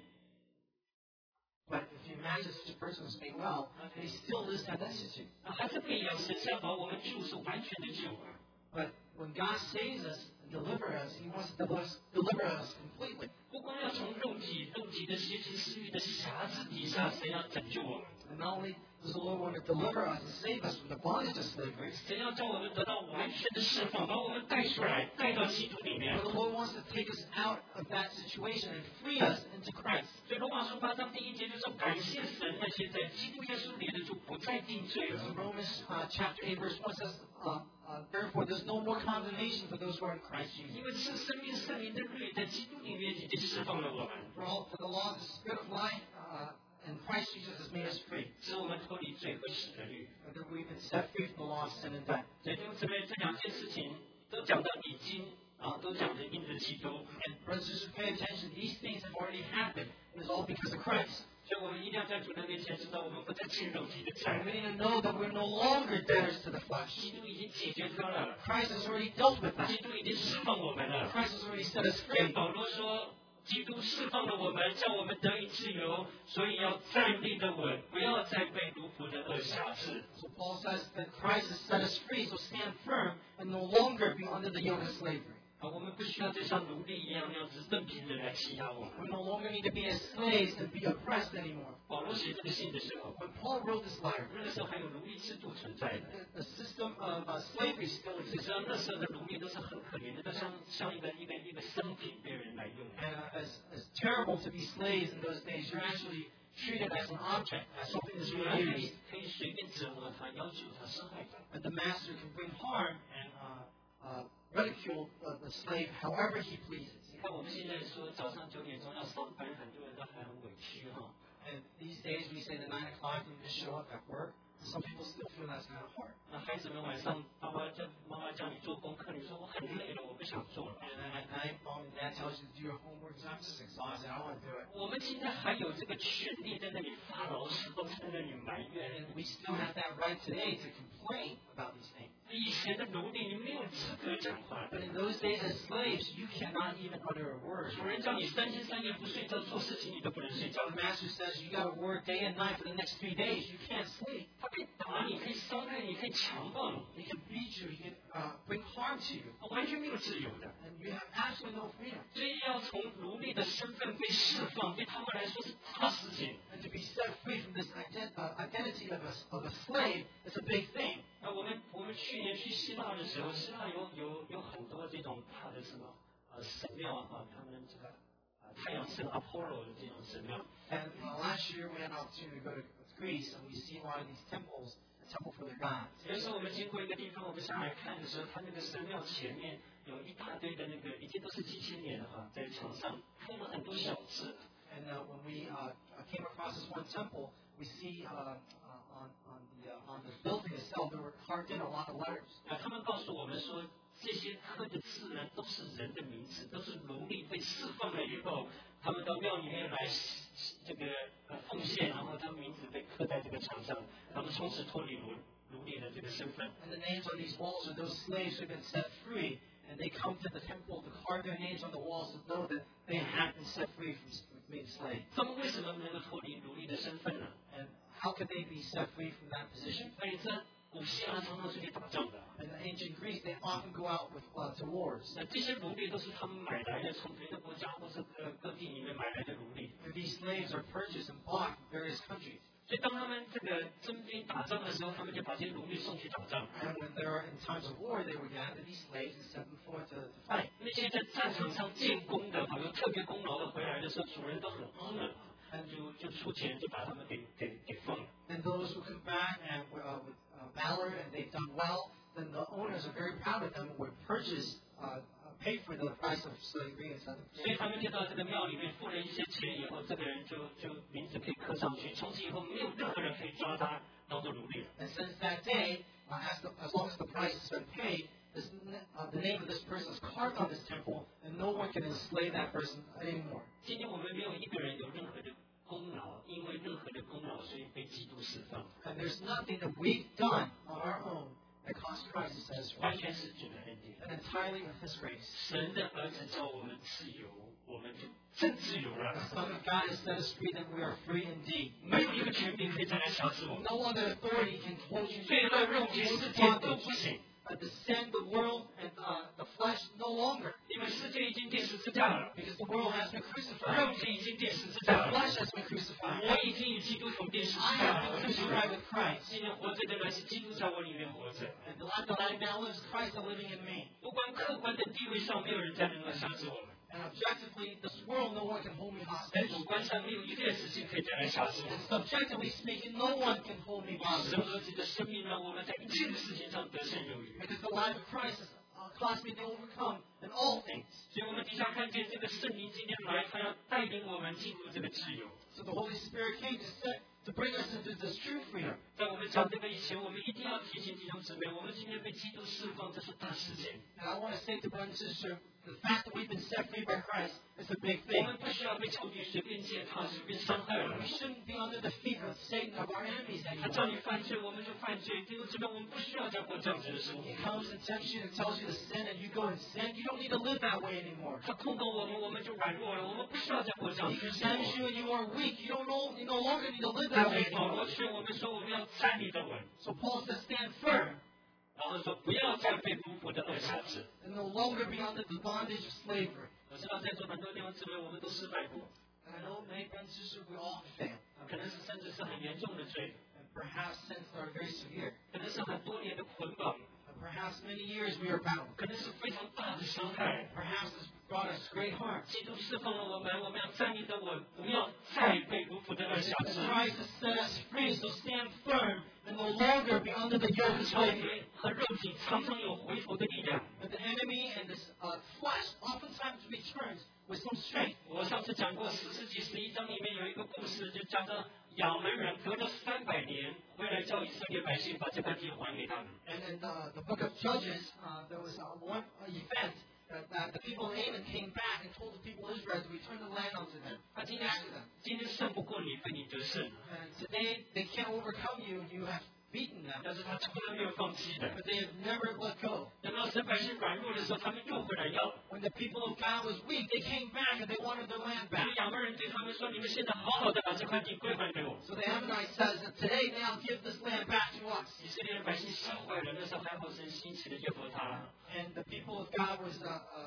But if you imagine such a person was made well, and he still lives in that institute. 还是不一样，神是要把我们救是完全的救。 But when God saves us and delivers us, He wants to deliver us completely. 不光要从肉体的邪情私欲的辖制底下，神要拯救我们， And not only does the Lord want to deliver us and save us from the bondage of slavery, 神要叫我们得到完全的释放，把我们带出来，带到基督里面 but。the Lord wants to take us out of that situation and free us into Christ. 所以罗马书8章第1节就说：感谢神，那些在基督耶稣里的就不再定罪 So 了。 Romans chapter 8 verse 1 says, therefore there's no more condemnation for those who are in Christ Jesus. 因为是生命圣灵的律在基督里面已经释放了我们， For the law of the Spirit of life in Christ Jesus has made us free. 使我们脱离罪和死的律。 And that we've been set free from the law of sin and death. 所以弟兄姊妹，这两件事情都讲到已经都讲着因着基督。 And brothers and sisters, pay attention. These things have already happened. It is all because of Christ. 所以我们一定要在主的面前知道，我们不再欠肉体的 And 债 we。need to know that we're no longer debtors to the flesh. 基督已经解决它了， Christ has already dealt with 基 that. 督已经释放我们了。 Christ has already set us 所以 free. 保罗说，基督释放了我们，叫我们得以自由，所以要站立的稳，不要再被奴仆的恶辖制。 So Paul says that Christ has set us free, so stand firm and no longer be under the yoke of slavery. 我们不需要再像奴隶一样那样子任凭人来欺压我们。 We no longer need to be as slaves and be oppressed anymore. 保罗写这个信的时候， When Paul wrote this letter, 那个时候还有奴隶制度存在的。 the system of slavery still 实际 exists. 上那时候的奴隶都是很可怜的，都像一个生品被人来用。 And as terrible to be slaves in those days, you're actually treated as an object, as something that's 主人 being used. 可以随便折磨他，要求他伤害他。 And the master can bring harm and ridicule the slave however he pleases. 你看我们现在说早上9点钟要上班，很多人都还很委屈哈。 And these days we say that 9 o'clock you just show up at work. Some people still feel that's kind of hard. 那孩子们晚上妈妈叫你做功课，你说我很累了，我不想做了。 And then at night, mom and dad tells you to do your homework. So I'm just exhausted. I don't want to do it. 我们现在还有这个权利在那里发牢骚，在那里埋怨。 And we still have that right today to complain about these things. 以前的奴隶，你没有资格讲话。 But in those days as slaves, you cannot even utter a word. 主人叫你3天3夜不睡觉，做事情你都不能睡觉。 The master says you got to work day and night for the next 3 days. You can't sleep. 他可以打你，可以伤害你，可以强暴你， He can beat you. He can bring harm to you. 完全没有自由的。 And you have absolutely no freedom. 所以要从奴隶的身份被释放，对他们来说是大事情。 And to be set free from this identity of a slave is a big thing. 我们去年去希腊的时候，希腊有很多这种大的什么神庙啊，他们这个太阳神 Apollo 的这种神庙。 And last year we had an opportunity to go to Greece and we see a lot of these temples, a temple for their gods. 有时候我们经过一个地方，我们下来看的时候，它那个神庙前面有一大堆的那个，已经都是几千年了哈，在墙上刻了很多小字。 And when we came across this one temple, we see on the building itself there were carved in a lot of letters. 他们告诉我们说，这些刻的字呢，都是人的名字，都是奴隶被释放了以后，他们到庙里面来这个奉献，然后他们名字被刻在这个墙上，他们从此脱离奴隶的这个身份。 And the names on these walls are those slaves who've been set free. And they come to the temple to carve their names on the walls to know that they have been set free from being slaves. 他们为什么能够脱离奴隶的身份呢？ And how could they be set free from that position? 所以在古希腊常常出去打仗的。 In the ancient Greece, they often go out to wars. 那这些奴隶都是他们买来的，从别的国家或者各地里面买来的奴隶。 And these slaves are purchased and bought from various countries. 所以当他们这个征兵打仗的时候，他们就把这些奴隶送去打仗。 And when they're in times of war, they would gather these slaves and send them forth to fight. 那些在战场上建功的，有特别功劳的回来的时候，主人都很 honor， 就出钱就把他们给放了。 And those who come back and with valor and they've done well, then the owners are very proud of them and would purchase, pay for the price of slavery and send them 所以他们就到这个庙里面付了一些钱以后，这个人就名字可以刻上去，从此以后没有任何人可以抓他当做奴隶了。 And since that day, as long as the price has been paid, the name of this person is carved on this temple, and no one can enslave that person anymore. 今天我们没有一个人有任何的功劳，因为任何的功劳，所以被基督释放。 And there's nothing that we've done on our own that cost Christ to set us 完 free, 全是主的恩典。 and entirely of His grace. 神的儿子叫我们自由，我们就真自由 The 了。 Son of God has set us free, then we are free indeed. 没有一个权柄可以再来辖制我们。 No other authority can hold you 罪恶、肉体、世界都不行， the sin, the world, and the flesh no longer, 因为世界已经钉十字架了， because the world has been crucified. 肉体已经钉十字架 The 了， flesh has been crucified. 我已经与基督同钉十字 I 架 have 了。 been crucified with Christ. 今天活着的人是基督在我里面活着， And the life that I now live is Christ living in me. 不管客观的地位上，没有人再能够辖制我们； And objectively, this world, no one can hold me 在 hostage. 主观上，没有一件事情可以再来辖制我 And 们。 subjectively speaking, no one can hold me 神 hostage. 儿子的生命让我们在一切的事情上得胜有余。 Because the life of Christ has caused me to overcome in all things. 所以我们底下看见这个圣灵今天来，他要带领我们进入这个自由。 So the Holy Spirit came to bring us into this true freedom. 在我们讲这个以前，我们一定要提醒弟兄姊妹，我们今天被基督释放，这是大事情。 And I want to say to brothers and sisters, the fact that we've been set free by Christ is a big 我 thing. 们不需要被仇敌随便践踏、随便伤害了 We。shouldn't be under the feet of Satan, of our enemies 他叫 anymore. 你犯罪，我们就犯罪。弟兄姊妹，我们不需要再过这样子的生活。 He comes and tempts you and tells you to sin, and you go and sin. You don't need to live that way anymore. 他控告我们，我们就软弱了。我们不需要再过这样 He 子的生 condemns 活。 you and you are weak. You no longer need to live 但 that way 是保 anymore. 罗劝我们说，我们要站立得稳， So Paul says, stand firm 然后说不要再被奴仆的恶辖制。 and no longer be under the bondage of slavery. 我知道在座很多弟兄姊妹，我们都失败过， And I know many brothers and sisters, we all fail. 可能是甚至是很严重的罪， And perhaps sins that are very severe. 可能是很多年的捆绑， And perhaps many years we are bound. 可能是非常大的伤害。 Perhaps it's brought us great harm. 基督释放了我们，我们要站立得稳，不要再被奴仆的恶辖 And 制。 Christ has set us free, so stand firm and no longer be under the yoke of 仇 slavery. 敌和肉体常常有回头的力量。 But the enemy and this flesh oftentimes returns with some strength. 我上次讲过，4世纪11章里面有一个故事，就讲到亚门人隔了300年回来叫以色列百姓把这块地还给他们。 And in the book of Judges, there was one event that the people of Ammon came back and told the people of Israel to return the land unto them. 他今 Back to 天 them. 今天胜不过你，被你得胜。 And today they can't overcome you, and you have beaten them, 但是他从来没有放弃的。 but they have never let go. 等到神百姓软弱的时候，他们又回来要。 When the people of God was weak, they came back and they wanted their land 所 back. 以亚捫人对他们说：“你们现在好好的把这块地归还给我。” So the Ammonite says that today now give this land back to us. 以色列人百姓吓坏了，那时候还好神兴起了耶和华， And the people of God was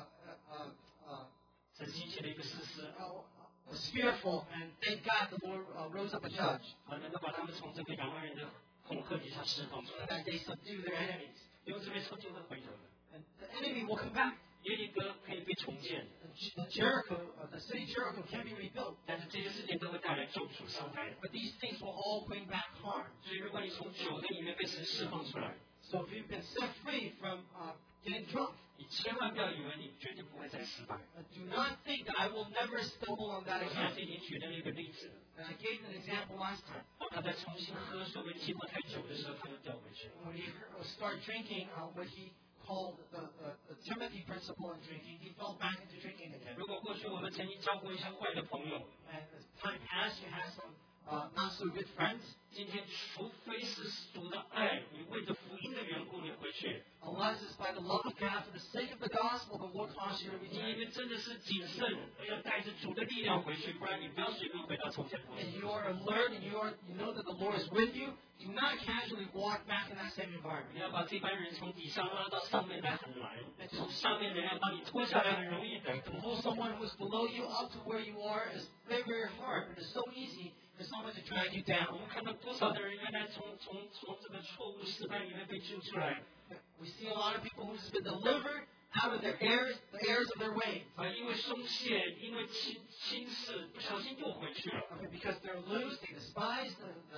神兴起了一个士师， fearful, and thank God the Lord rose up a judge 能够把他们从这个亚捫人的恐吓底下释放出来。 that they subdue their enemies. 因为这边仇敌会回头的， And the enemy will come back. 耶利哥可以被重建， The Jericho, the city Jericho can be rebuilt. 但是这些事情都会带来咒诅伤害。 But these things will all bring back harm. 所以，如果你从酒的里面被神释放出来， So if you've been set free from getting drunk, 你千万不要以为你绝对不会再失败。 do not think that I will never stumble on that 我上 again. 次已经举了一个例子， And I gave an example last time. 当他在重新喝所谓寂寞太久的时候，他又掉回去了。 When he started drinking what he called the Timothy principle in drinking, he fell back into drinking again. 如果过去我们曾经交过一些坏的朋友， And as time passed, you had some not so good friends. 今天除非是主的爱，你为着福音的缘故你回去， Unless it's by the love of God, for the sake of the gospel, the Lord calls you to 你 return. 真的是谨慎，要带着主的力量回去，不然你不要随便回到从前过去。 And you are alert and you know that the Lord is with you. Do not casually walk back in that same 你 environment. 要把这班人从底下拉到上面来很难，从上面的人要把你拖下来很容易的。 To pull someone who's below you up to where you are is very, very hard, but it's so easy for someone to drag you 我 down. 们看到多少的人原来从这个错误失败里面被救出来， We see a lot of people who's been delivered out of the errors of their ways. 因为松懈，因为轻视，不小心又回去了。 Okay, because they're loose, they despise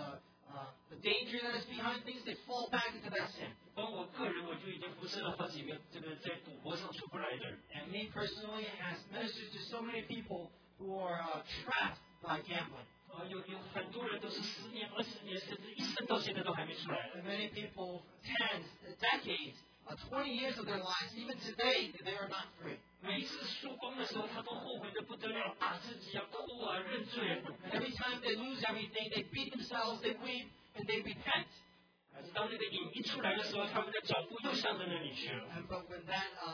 the danger that is behind things, they fall back into that sin. 包括我个人，我就已经服侍了好几个这个在赌博上出不来的人。 And me personally has ministered to so many people who are trapped by gambling. 有很多人都是10年、20年，甚至一生到现在都还没出来。 And many people, tens, decades, 20 years of their lives, even today, they are not free. 每一次输光的时候，他都后悔的不得了，打自己啊，哭啊，认罪。 And every time they lose everything, they beat themselves, they weep, and they repent. 但是当那个瘾一出来的时候，他们的脚步又向着那里去了。 But when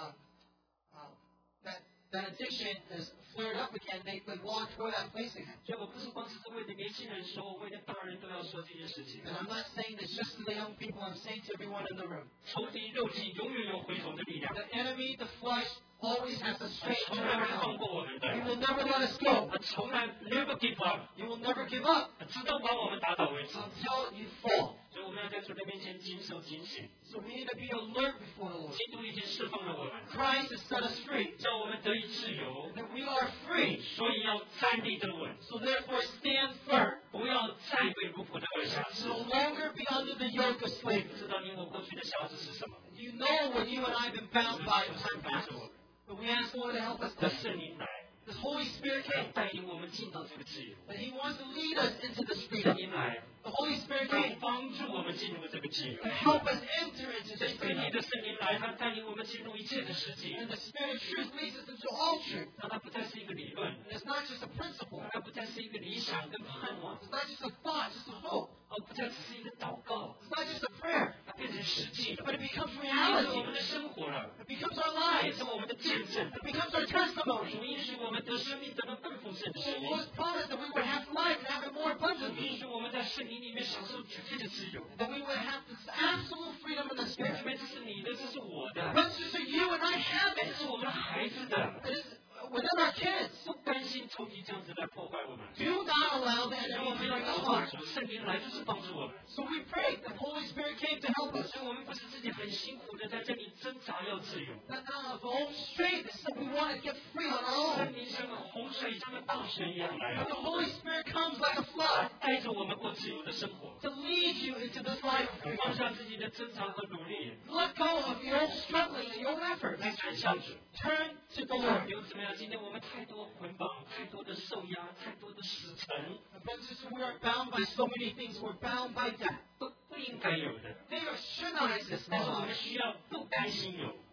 that addiction is flared up again, they walk toward that place again. 所以我不是光是为了年轻人说，我为了大人都要说这件事情。 And I'm not saying this just to the young people, I'm saying to everyone in the room. 仇敌肉体永远有回头的力量， The enemy, the flesh, always has the 他 strength to 从来 turn 不放 around. 过我们 He 的， will never let us go. 他从来 never give up， He will never give up 直到把我们打倒为止。 until you fall. 所以我们要在主的面前谨守警醒。 So we need to be alert before the Lord. 基督已经释放了我们， Christ has set us free. 叫我们得以自由， That we are free. 所以要站立得稳， So therefore stand firm. 不要再被奴仆的恶辖制。 No longer be under the yoke of 不 slavery. 知道你我过去的辖制是什么？ You know when you and I have been bound by 神 time 帮 past. 助我们， But we ask the Lord to help us 的 this. 圣灵来， The Holy Spirit came. 带领我们进到这个自由。 That He wants to lead us into this 圣 freedom. 灵来， The Holy Spirit came 帮助我们进入这个自由 to。help us enter into 这 this 真理 freedom. 的圣灵来，他带领我们进入一切的世界 And，the Spirit of truth leads us into all truth. 让它不再是一个理论， And it's not just a principle. 它不再是一个理想跟盼望， It's not just a thought, just a hope. 不再只是一个祷告， It's not just a prayer. 它变成实际了， But it becomes 变成我 reality. 们的生活了， It becomes our 变 lives. 成我们的见证。 It becomes our testimony. 主允许我们得生命，得到更丰盛的 So 生 it 命。 was promised that we would have life and have it more 主允 abundantly. 许我们在圣灵里面享受绝对的自由。 That we would have this absolute freedom in the 这 Spirit. 边这是你的，这是我的， Brothers and you and I have 这 it. 是我们孩子的。 It is within our kids. 不担心仇敌这样子来破坏我们。 Do not allow the 所以我 enemy 们 to 要 break 祷 our 告 hearts. 主，圣灵来就是帮助我们。 So we prayed. The Holy Spirit came to help us. 所以我们不是自己很辛苦的在这里挣扎要自由。 Not out of our own strength. It's that we want to get free on our 圣 own. 灵像个洪水，像个大水一样来 But 啊， the Holy Spirit comes like a flood 带着我们过自由的生活， to lead you into this life of 放 freedom. 下自己的挣扎和努力， Let go of your own struggling and your own efforts. 来转向主。 Turn to the Lord. 又怎么样？今天我们太多捆绑，太多的受压，太多的死沉， Brothers and sisters, we are bound by so many things. We're bound by death. 不应该有的。 They should not exist in 但是 our 我们 lives. 需要不甘心有，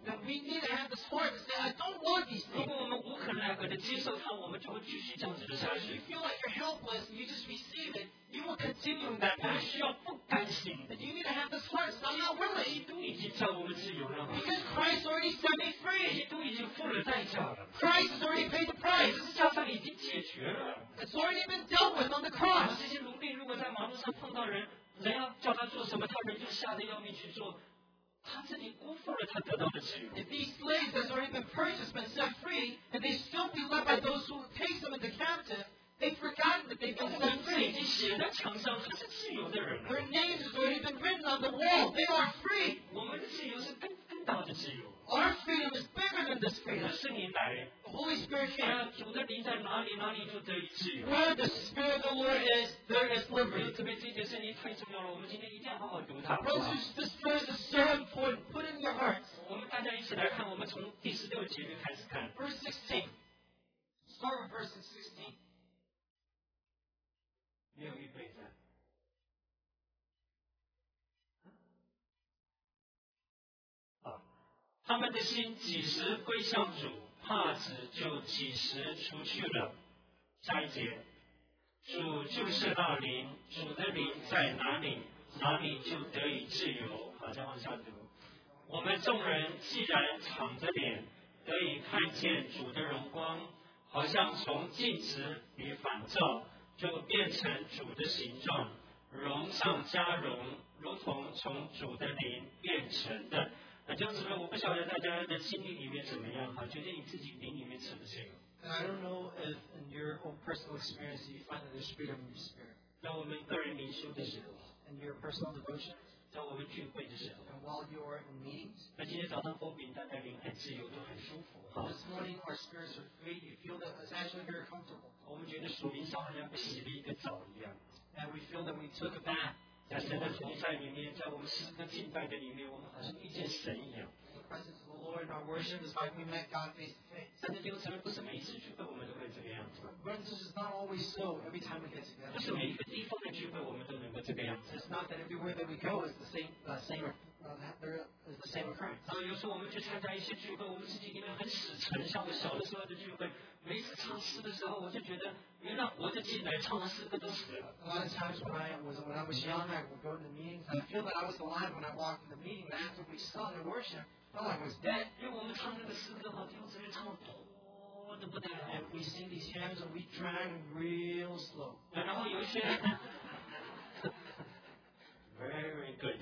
that we need to have this heart to say, I don't want these 如 things. 果我们无可奈何的接受它，我们就会继续这样子的下 If 去 you。feel like you're helpless and you just receive it, you will continue in that 我们 path. 需要不甘心， And you need to have this heart to say, I'm not willing. 基督已经叫我们自由了， Because Christ already set me 基 free. 督已经付了代价了， Christ has already paid the 十 price. 字架上已经解决了。 It's already been dealt with on the 我 cross. 们这些奴隶如果在马路上碰到人，人要叫他做什么，他人就吓得要命去做，他自己辜负了他得到的自由。 If these slaves that's already been purchased, been set free, and they still be led by those who take them into captive, they've forgotten that they've 我 been 们 set 字已 free. 经写在墙上，他是自由的人了。 Their names has already been written on the wall. They are free. 我们的自由是更大的自由。 Our freedom is bigger than this 我们 freedom. 圣灵来， The Holy Spirit came. 主的灵在哪里，哪里就得以自由。 Where the Spirit of the Lord is, there is 特 liberty. 别这节圣经太重要了，我们今天一定要好好读它。 Brothers, this verse is so important. Put it in your hearts. 我们大家一起来看，我们从第16节就开始看。 Verse 16. Start with verse 16. 没有预备的。啊，他们的心几时归向主，帕子就几时除去了。下一节，主就是那灵，主的灵在哪里，哪里就得以自由。好，再往下读。我们众人既然敞着脸，得以看见主的荣光，好像从镜子里反照，就变成主的形状，荣上加荣，如同从主的灵变成的。那这样子呢，我不晓得大家的经历里面怎么样哈，觉得你自己灵里面是不是有？ And I don't know if in your own personal experience you find that there's freedom in your spirit. 在我们个人灵修的时候， In your personal devotion, 在我们聚会的时候， and while you're in meetings. 那今天早上风饼大家灵很自由，都很舒服哈。 This morning our spirits are free. You feel that it's actually very comfortable. 我们觉得属灵上好像被洗了一个澡一样。 And we feel that we took a bath. 在神的同在里面，在我们诗歌敬拜的里面，我们好像遇见神一样。 The presence of the Lord in our worship is like we met God face to face. 但是弟兄姊妹，不是每一次聚会我们都会这个样子， Brothers and sisters, it's not always so every time we get 不 together. 是每一个地方的聚会我们都能够这个样子。 It's not that everywhere that we go is the same, there is the same occurrence. 然后有时候我们去参加一些聚会，我们自己里面很死沉，像我小的时候的聚会，每一次唱诗的时候，我就觉得原来活着进来唱的诗歌都死了。 A lot of times when I was young, I would go to the meetings. I feel that I was alive when I walked in the meeting. But after we sung and worship, I felt like I was dead. 因为我们唱那个诗歌哈，弟兄姊妹唱的拖的不得了。 And we sing these hymns and we drag real slow. 然后有一些，very good。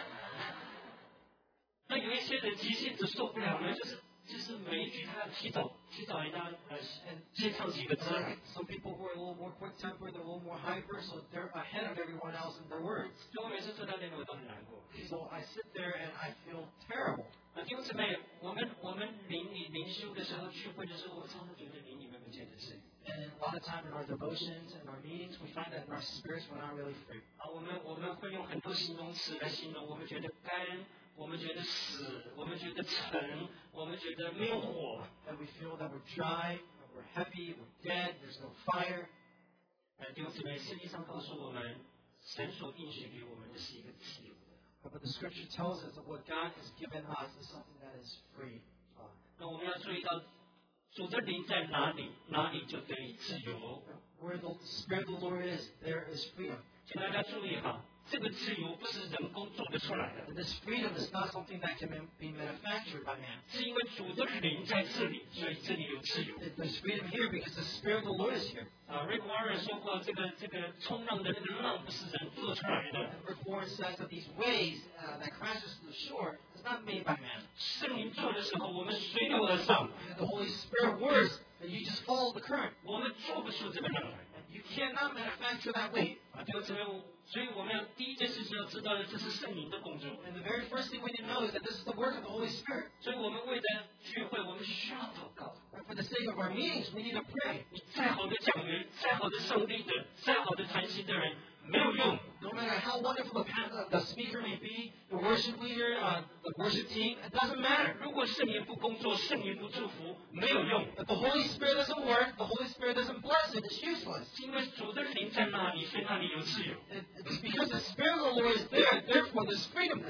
那有一些人急性子受不了呢，就是每一句他要提早人家先唱几个字。 Some people who are a little more quick-tempered, they're a little more hyper, so they're ahead of everyone else in their words. 所以我每次坐在那里我都很难过。 So I sit there and I feel terrible. 弟兄姊妹，我们灵修的时候聚会的时候，我常常觉得灵里面不见得是。 And a lot of time in our devotions and our meetings, we find that in our spirits we're not really free. 我们会用很多形容词来形容，我们觉得干，我们觉得死，我们觉得沉，我们觉得没有火。 That we feel that we're dry, that we're heavy, we're dead, there's no fire. 弟兄姊妹，圣经上告诉我们，神所应许给我们的是一个自由的。 But the scripture tells us that what God has given us is something that is free. 那我们要注意到，主的灵在哪里，哪里就得以自由。 Where the Spirit of the Lord is, there is freedom. 请大家注意哈，这个自由不是人工做得出来的， And this freedom is not something that can be manufactured by man. 是因为主的灵在这里，所以这里有自由。 There's freedom here because the Spirit of the Lord is here. Rick Warren 说过，这个冲浪的那个浪不是人做出来的， And Rick Warren says that these waves that crashes to the shore is not made by man. 圣灵做的时候，我们随流而上， And the Holy Spirit works that you just follow the current. 我们做不出这个浪来。 And you cannot manufacture that wave. 弟兄姊妹，所以我们要第一件事情要知道的，这是圣灵的工作。 And the very first thing we need to know is that this is the work of the Holy Spirit. 所以我们为了聚会，我们需要祷告。 And for the sake of our meetings, we need to pray. 你再好的讲员，再好的胜利者，再好的传信的人，没有用。 No matter how wonderful the speaker may be, the worship leader, the worship team, it doesn't matter. 如果圣灵不工作，圣灵不祝福，没有用。 If the Holy Spirit doesn't work, the Holy Spirit doesn't bless it, it's useless. 因为主的灵在那里，所以那里有自由。 It's because the Spirit of the Lord is there, therefore there's freedom there. 这是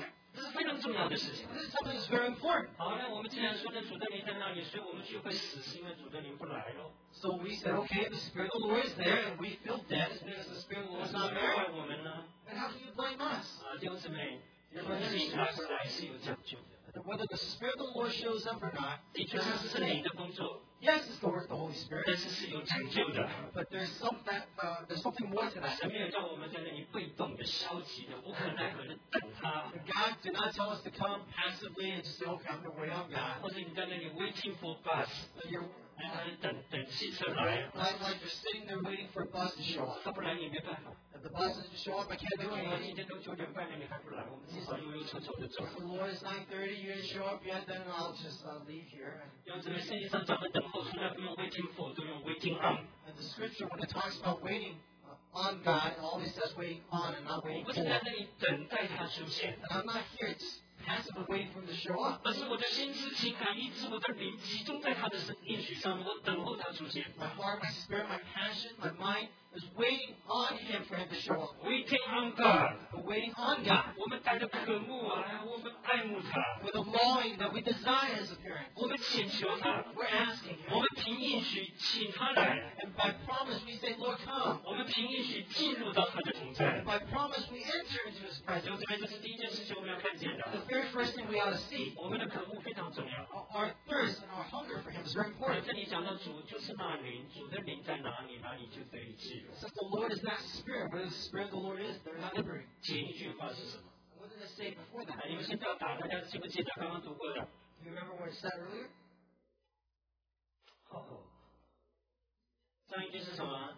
是非常重要的事情。 This is something that's very important. 好，那我们既然说的主的灵在那里，所以我们聚会死是因为主的灵不来咯。 So we said, okay, the Spirit of the Lord is there, and we feel dead. It's because the Spirit of the Lord is 为什 not 么 there. 怪我们呢？ And how can you blame us? 弟兄姊妹，主的灵来不来是有讲究的。 Whether the Spirit of the Lord shows up or not, 的确是圣灵的工作， yes, it's the work of the Holy Spirit, 但是是有讲究的。 but there's something more to that. 神没有叫我们在那里被动的、消极的、无可奈何的等他， God did not tell us to come passively and just say, okay, I'm going to wait on God. 或者你在那里 waiting for bus， You're, 等汽车来， like you're sitting there waiting for a bus to show up. 他不来你没办法。 If the bus doesn't show up, I can't do 我们 anything. 今天都9点半了，你还不来，我们至少悠悠愁愁的走。 If the Lord is 9:30, you didn't show up yet, then I'll just leave here. 因为这个圣经上讲的等候，从来不用 waiting for，都用 waiting on。 And the scripture, when it talks about waiting on God, it always says waiting on and not 我 waiting 不是在 for. 那里等待他出现， And I'm not here just passively waiting for him to show up. 而是我的心思、情感、意志、我的灵集中在他的应许上面，我等候他出现。 My heart, my spirit, my passion, my mind is waiting on him for him to show up. Waiting on God， We're waiting on God 我们带着渴慕啊，我们爱慕他， with a longing that we desire his appearance. 我们请求他， We're asking 我 him. 们凭应许请他来， And by promise, we say, Lord, come. 我们凭应许进入到他的同在 And。by promise, we enter into his 就 presence. 这边，这是第一件事情我们要看见 The 的。 very first thing we ought to see, 我们的渴慕非常重要。 our thirst and our hunger for him is very 而 important. 这里讲到主就是那灵，主的灵在哪里，哪里就得以自由。 Since the Lord is that Spirit, where the Spirit of the Lord is, there is liberty. 前一句话是什么？ What did it say before that? 你们先不要打，大家记不记得刚刚读过的？ Do you remember what it said earlier? 好，上一句是什么？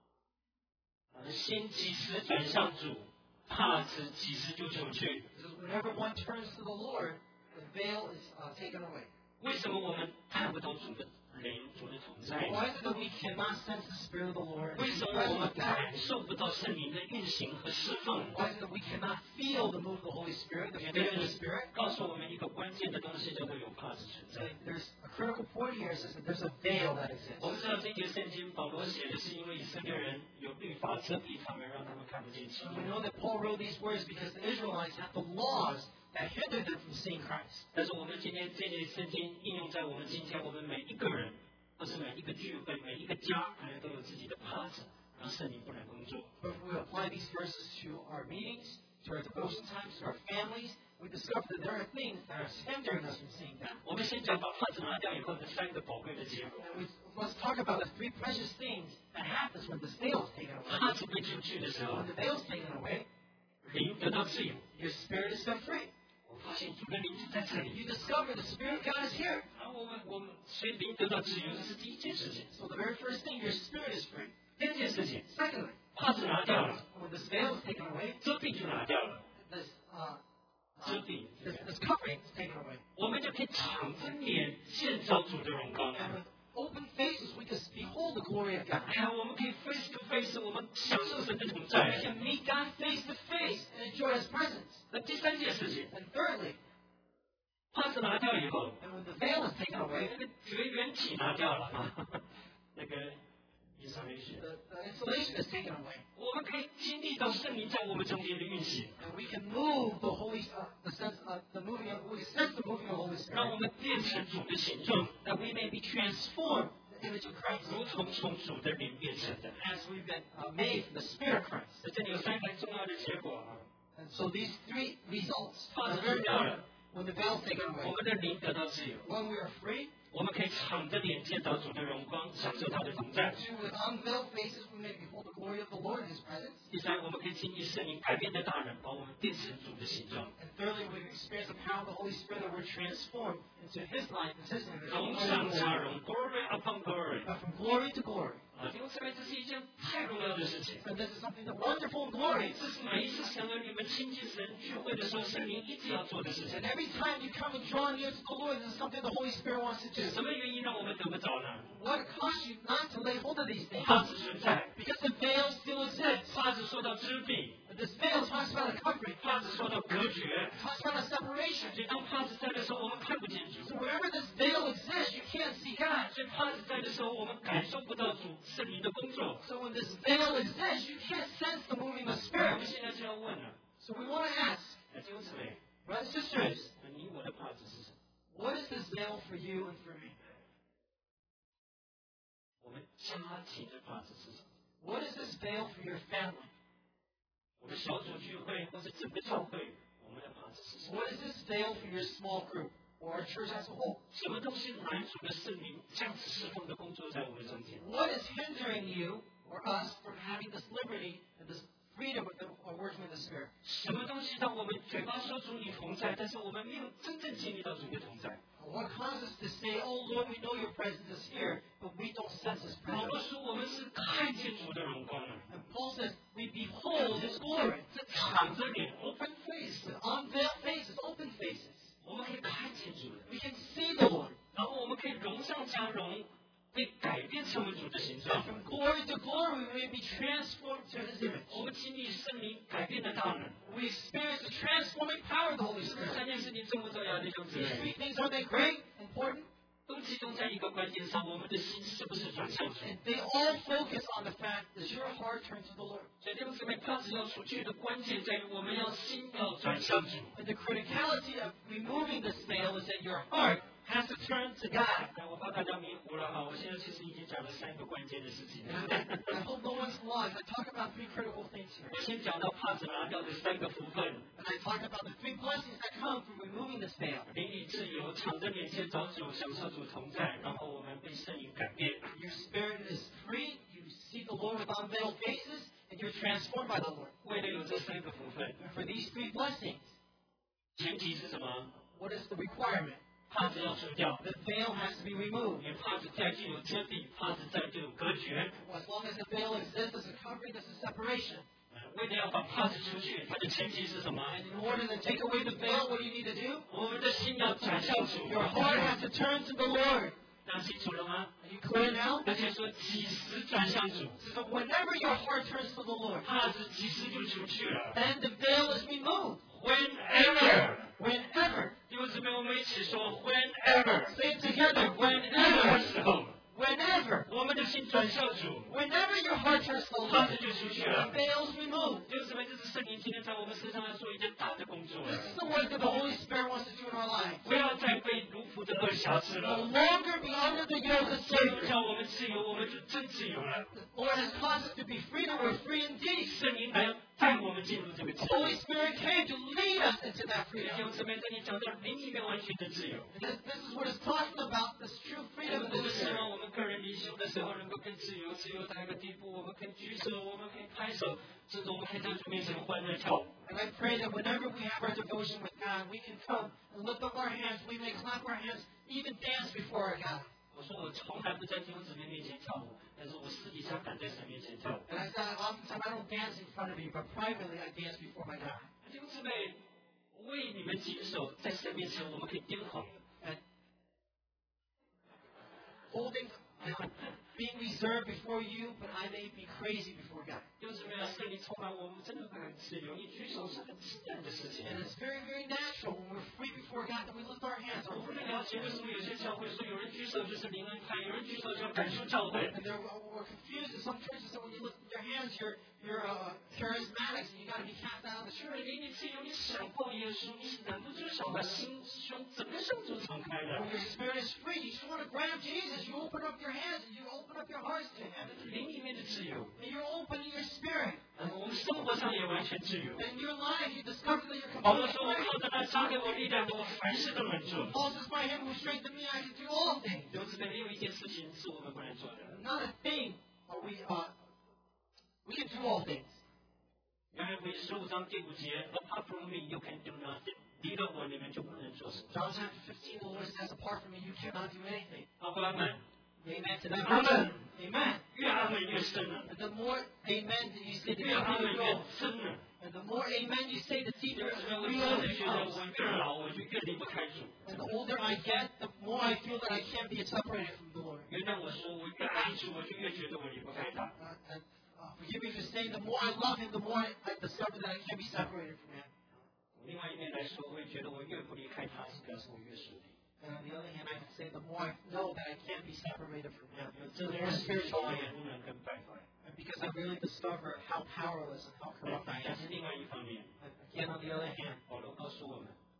先几时转向主，怕子几时就求去。 It says, whenever one turns to the Lord, the veil is taken away. 为什么我们看不到主的灵、主的同在？ Why is it that we cannot sense the Spirit of the Lord? 为什么我们感受不到圣灵的运行和释放？ Why is it that we cannot feel the move of the Holy Spirit, the 也 Spirit 就 of the 是 Spirit? 告诉我们一个关键的东西，叫做有帕子存在。 There's a critical point here. It says that there's a veil that exists. 我们知道这节圣经保罗写的是因为以色列人有律法遮蔽他们，让他们看不见基督。 We know that Paul wrote these words because the Israelites had the laws that hindered them from seeing Christ. 但是我们今天这节圣经应用在我们今天，我们每一个人，或是每一个聚会、每一个家，可能都有自己的帕子，让圣灵不能工作。 But if we apply these verses to our meetings, to our devotion times, to our families, we discover that there are things that are hindering us from seeing God. 我们先讲把帕子拿掉以后的3个宝贵的结果。 And let's talk about the three precious things that happens when the veil is taken away. 帕子被出去的时候 When，the veil is taken away, 灵得到自由。 your spirit is set free. 我发现主的灵就在这里。 You discover the Spirit of God is here. 然后我们所以灵得到自由，这是第一件事情。 So the very first thing, your spirit is free. 第二件事情， Secondly, 帕子拿掉了， when this veil is taken away, 遮蔽就拿掉了， this 遮蔽， this covering is taken away. 我们就可以敞着脸见着主的荣光。 And with open faces, we can behold the glory of God. 还有我们可以 face to face，我们享受神的同 We 在。 can meet God face to face and enjoy His presence. 那第三件事情， And thirdly, 帕子拿掉以后， and when the veil is taken away, 那个绝缘体拿掉了，那个以上没写， the insulation is taken away. 我们可以经历到圣灵在我们中间的运行， And we can move the Holy, the sense, the moving of, we sense the moving of the Holy 让我 Spirit. 们变成主的形状， That we may be transformed in the image of Christ 如同从主的灵变成的。 as we've been made from the Spirit of Christ. 在这里有3个重要的结果啊。 And so these three results 帕 are 子 very 拿掉了， important when the veil is taken 我 away. 们的灵得到自由， When we are free, 我们可以敞着脸见到主的荣光，享受他的同在。 two with unveiled faces, we may behold the glory of the Lord in His presence. 第三，我们可以经历圣灵改变的大能，把我们变成主的形状， And thirdly, we experience the power of the Holy Spirit that we're transformed into His life, into His image. 荣上加荣 ，glory upon glory。 From glory to glory. 啊，弟兄姊妹，这是一件太重要的事情。 And this is something that wonderful and glorious. 这是每一次神和你们亲近神聚会的时候，圣灵一直要做的事情 And。every time you come and draw near to the Lord, this is something the Holy Spirit wants to do. 什么原因让我们得不着呢？ What caused you not to lay hold of these things? 帕子存在， Because the veil still exists. 帕子说到遮蔽， This veil talks about a covering, 帕子说到隔绝。 talks about a separation. 所以当帕子在的时候，我们看不见主； So wherever this veil exists, you can't see God. 所以帕子在的时候，我们感受不到主圣灵的工作。 So when this veil exists, you can't sense the moving of the 我们 Spirit. 现在就要问了， So we want to ask, 弟兄姊妹， Brothers and sisters, 那你我的帕子是什么？ what is this veil for you and for me? 我们家庭的帕子是什么？ What is this veil for your family? 我们小组聚会或是整个教会，我们的帕子是什么？ What is this veil for your small group or our church as a whole? 什么东西拦阻了圣灵这样子释放的工作在我们中间？ What is hindering you or us from having this liberty and this freedom of working in the Spirit? 什么东西让我们嘴巴说主你同在，但是我们没有真正经历到主的同在？ What causes us to say, "Oh Lord, we know your presence is here," but we don't sense His 保罗 presence? 说我们是看见主的荣光了， And Paul says, "We behold His glory." 是敞着脸 open face， With unveiled faces, open faces. 我们可以看见主的， We can see the Lord. 然后我们可以荣上加荣，被改变成为主的形 And 状。 from glory to glory, we may be transformed to His image. 我们经历圣灵改变的大能。 We experience the transforming power of the Holy 这 Spirit. 三件事情这么重要的样子， These three things, are they great, important? 都集中在一个关键上：我们的心是不是转向主？ And they all focus on the fact that your heart turns to the Lord. 所以弟兄姊妹，帕子要出去的关键在于我们要心要转向主。 And the criticality of removing this veil is that your heart has to turn to God. 哎，我怕大家迷糊了哈，我现在其实已经讲了3个关键的事情。 And I hope no one's lost. I talk about 3 critical things here. 我先讲到帕子拿掉的3个福分： And I talk about the 3 blessings that come from removing this veil. 灵里自由，敞着脸前找主，享受主同在，然后我们被圣灵改变。 Your spirit is free. You see the Lord with unveiled faces, and you're transformed by the Lord. 为了有这3个福分， And for these 3 blessings, 前提是什么？ what is the requirement? 帕子要除掉， The veil has to be removed. 因为帕子在就有遮蔽，帕子在就有隔绝。 As long as the veil exists, there's a covering, there's a separation. 为了要把帕子出去，它的前提是什么？ And in order to take away the veil, what do you need to do? 我们的心要转向主。 Your heart has to turn to the Lord. 大家清楚了吗？ Are you clear now? 而且说几时转向主， So whenever your heart turns to the Lord, 帕子几时就出去了。 then the veil is removed. Whenever， Whenever. 弟兄姊妹，我们一起说 whenever， Say it together. 任何 Whenever. 时候， Whenever. 我们的心转向主， Whenever your heart turns to the 帕 Lord, 子就出去 the 了。 veil is removed. 弟兄姊妹，这是圣灵今天在我们身上要做一件大的工作 This 了， is the work that the Holy Spirit wants to do in our lives. 不要再被奴仆的恶辖制 No 了。 longer be under the yoke of 神 slavery. 叫我们自由，我们就真自由了。 The Lord has caused us to be free, and we're free indeed. 圣灵来带我们进入这个自 The 由。 Holy Spirit came to lead us into that 弟 freedom. 兄姊妹，这里讲到灵里面完全的自由。 And this is what it's talking about, this true 我 freedom 们 in 都 the 希 Spirit. 望我们个人灵修的时候能够更自由，自由到一个地步，我们可以举手，我们可以拍手，甚至我们可以在主面前欢乐跳舞。 And I pray that whenever we have our devotion with God, we can come and lift up our hands. We may clap our hands, even dance before our God. 我说我从来不在弟兄姊妹面前跳舞，但是我私底下敢在神面前跳舞。 And I said, oftentimes I don't dance in front of you, but privately I dance before my God. 弟兄姊妹，为你们谨守，在神面前我们可以颠倒。 And holding, being reserved before you, but I may be crazy before God. 弟兄姊妹啊，圣灵充满我们，真的会很自由。你举手是很自然的事情。 And it's very, very natural when we're free before God that we lift our hands. 我们了解为什么有些教会说有人举手就是灵恩派，有人举手就要赶出教会。 And we're confused in some churches that when you lift your hands, you're charismatics and you got to be cast out of the 因 church. 为灵里自由，你想抱耶稣，你忍不住想把心胸整个胸都敞开 When 了。 your spirit is free, you just want to grab Jesus. You open up your hands and you open up your hearts to Him. 灵里面的自由， And you're opening your spirit. 我们生活上也完全自由。 And in your life, you discover that you're 保罗 completely 说：“我 free. 靠着那加给我力量的，我凡事都能做。” Paul says, by Him who strengthened me, I can do all things. 弟兄姊妹，没有一件事情是我们不能做的。 Not a thing are we can do all things. 约翰福音15章第5节 ：“Apart from me, you can do nothing。”离了我，你们就不能做什么。 John chapter 15, the Lord says, apart from me, you cannot do anything. 阿门。 Amen to that. Amen. Amen. 越阿门越深了， And the more amen that you say, the 越阿 deeper 门 you 越 go. 深了。 And the more amen you say, the 弟 deeper 兄姊妹，我 you 真 go 的觉得 becomes. 我越老，我就越离不开主。 And the older I get, the more I feel that I can't be separated from the Lord. 原谅我说，我越爱主，我就越觉得我离不开他。 Forgive me for saying, the more I love Him, the more I discover that I can't be separated from Him. 另外一面来说，我也觉得我越不离开他，是表示我越属灵。 And on the other hand, I can say, the more I know that I can't be separated from Him, 真 the 的 more 是 spiritual I 也 am. 不能跟败坏。 And because I really discover how powerless and how corrupt I 但 am. 是另外一方面， And again, on the other hand, 保罗告诉我们，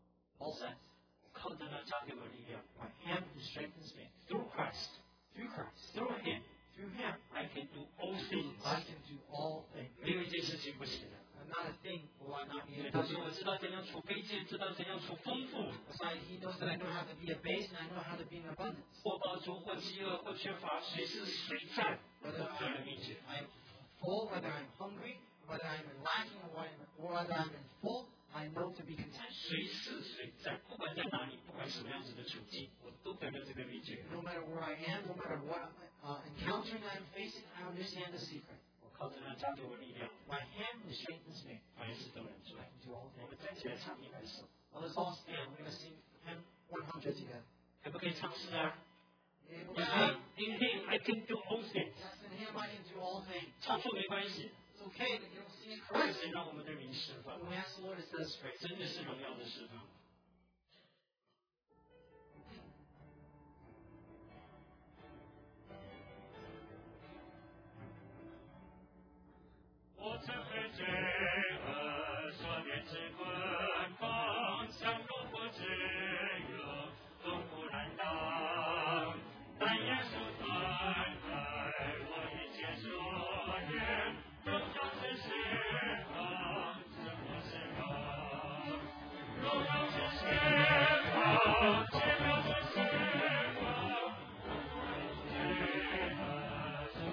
Paul says, 靠着那加给我力量 by him who strengthens me. ，through Christ, Through Christ. through Him, Through him, I can do all things。 I can do all things. 没有一件事情不行的。 And not a thing will I not be 因为 able 他 to 说 do. 我知道怎样处卑贱，知道怎样处丰富， Besides, he knows that I know how to be abased and I know how to be in abundance. 或饱足，或饥饿，或缺乏，谁是谁在，我都得了秘诀。 I'm full, whether I'm hungry, whether I'm lacking, or whether I'm in full, I know to be content. 谁是谁在，不管在哪里，不管什么样子的处境，我都得了这个秘诀。 No matter where I am, no matter what encountering I'm facing, I understand the secret. 我靠着那加给我力量， By him who strengthens me, 凡事都能做。 I can do all 我们 things. 站起来唱一百首， Well, let's all stand. We're going to sing hymn 100 together. 可不可以唱诗啊 You able ？In to Him, sing? in Him I can do all things。 Yes, in him I can do all things. 唱错没关系， It's okay that you don't sing it 但 correctly. 是让我们的灵释放， When we ask the Lord to set us straight. 真的是荣耀的释放。我曾被罪恶所连之捆绑，像怒火之油，痛苦难当。但耶稣断开我一切所愿，荣耀是释放，生活释放，荣耀是释放，奇妙是释放，罪恶生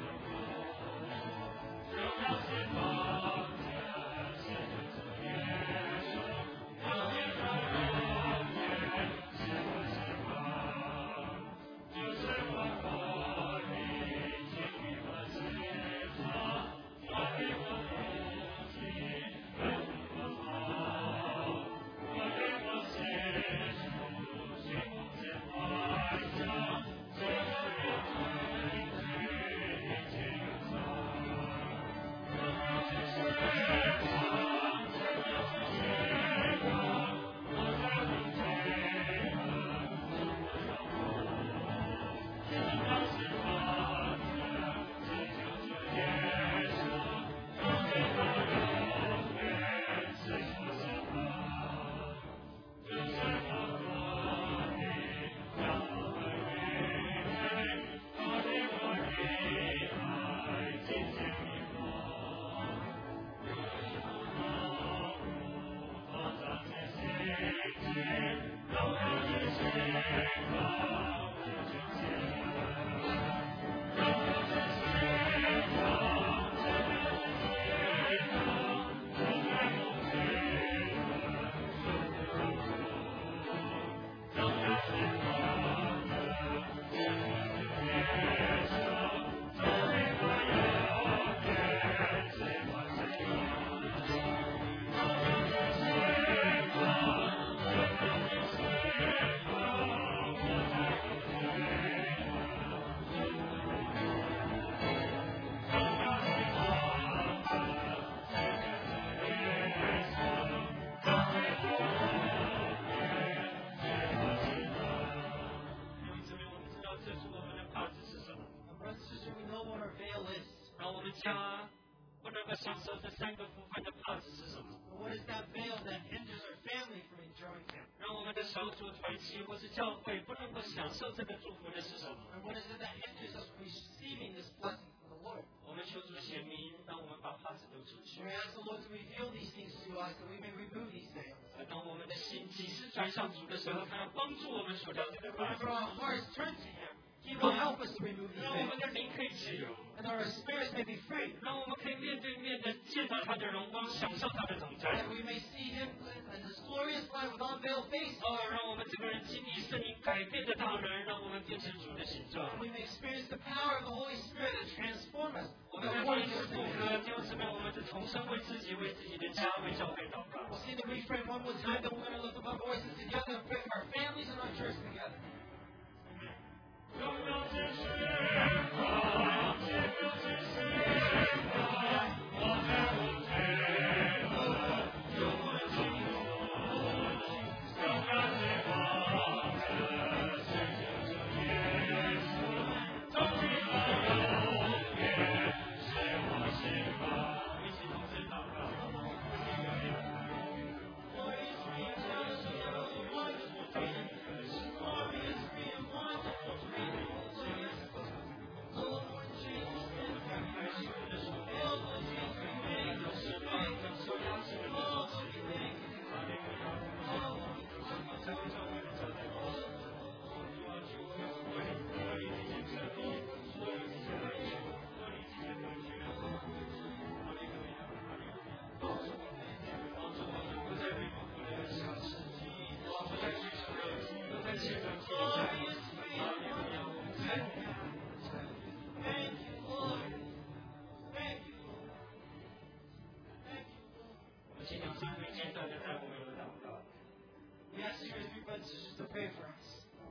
荣耀是放着，是主耶稣，我的永远是我释放，就是我活力，经历我释放，我给我福气，恩我好，我给我施主，随梦之怀想，所有的罪罪一切有偿。 Brothers and sisters, we know what our veil is. 让我们家不能够享受这三个福分的帕子是什么？ But what is that veil that hinders our family from enjoying Him? 让我们的小组团契或是教会不能够享受这个祝福的是什么？ And what is it that hinders us from receiving this blessing from the Lord? 我们求主显明，让我们把帕子都除去 We。ask the Lord to reveal these things to us that we may remove these veils. 而当我们的心几时转向主的时候，他要帮助我们除掉这个帕 Whenever 子， our hearts turn to Him, He will help us to remove these 让我们 veils. 的灵可以自由， And our spirits may be free. 让我们可以面对面的见到他的荣光，享受他的同在。 That we may see Him in His glorious light with unveiled face. 让我们整个人经历圣灵改变的大能，让我们变成主的形状。 We may experience the power of the Holy Spirit to transform us. 我们在第一次复合，弟兄姊妹，我们是重生为自己、为自己的家、为教会祷告。 We'll see the refrain one more time, then we're going to lift up our voices together and pray for our families and our church together. 荣耀之释放，奇妙之释放，我在无罪恶，有我幸福，荣耀之王者，是救主耶稣，从今到永远，是我释放。一起同声祷告。 Glory be to and sisters to pray for us.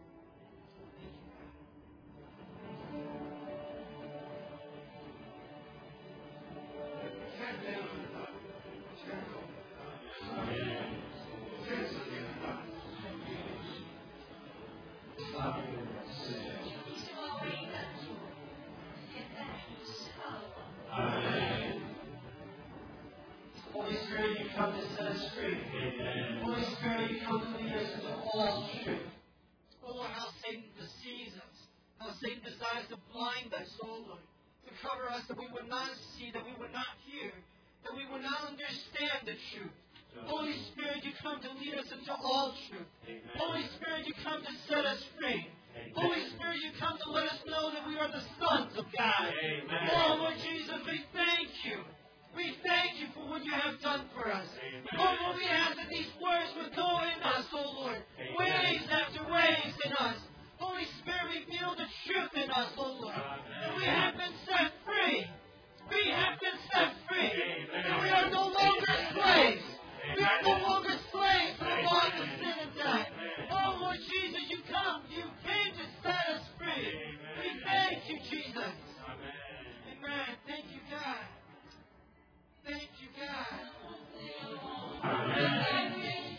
Holy Spirit, you come to set us free. Holy Spirit, you come to lead us into all truth. Oh Lord, how Satan deceives us. How Satan desires to blind us, oh Lord. To cover us that we would not see, that we would not hear, that we would not understand the truth. Holy Spirit, you come to lead us into all truth. Holy Spirit, you come to set us free. Holy Spirit, you come to let us know that we are the sons of God. Oh Lord Jesus, we thank you. We thank you for what you have done for us. Oh Lord, we ask that these words would go in us, oh Lord. Waves after waves in us. Holy Spirit, reveal the truth in us, oh Lord. That we have been set free. We have been set free. And we are no longer slaves. We are no longer slaves to the laws of sin and death. Oh Lord Jesus, you came to set us free. We thank you, Jesus. Amen. Thank you, God. Thank you, God. Amen.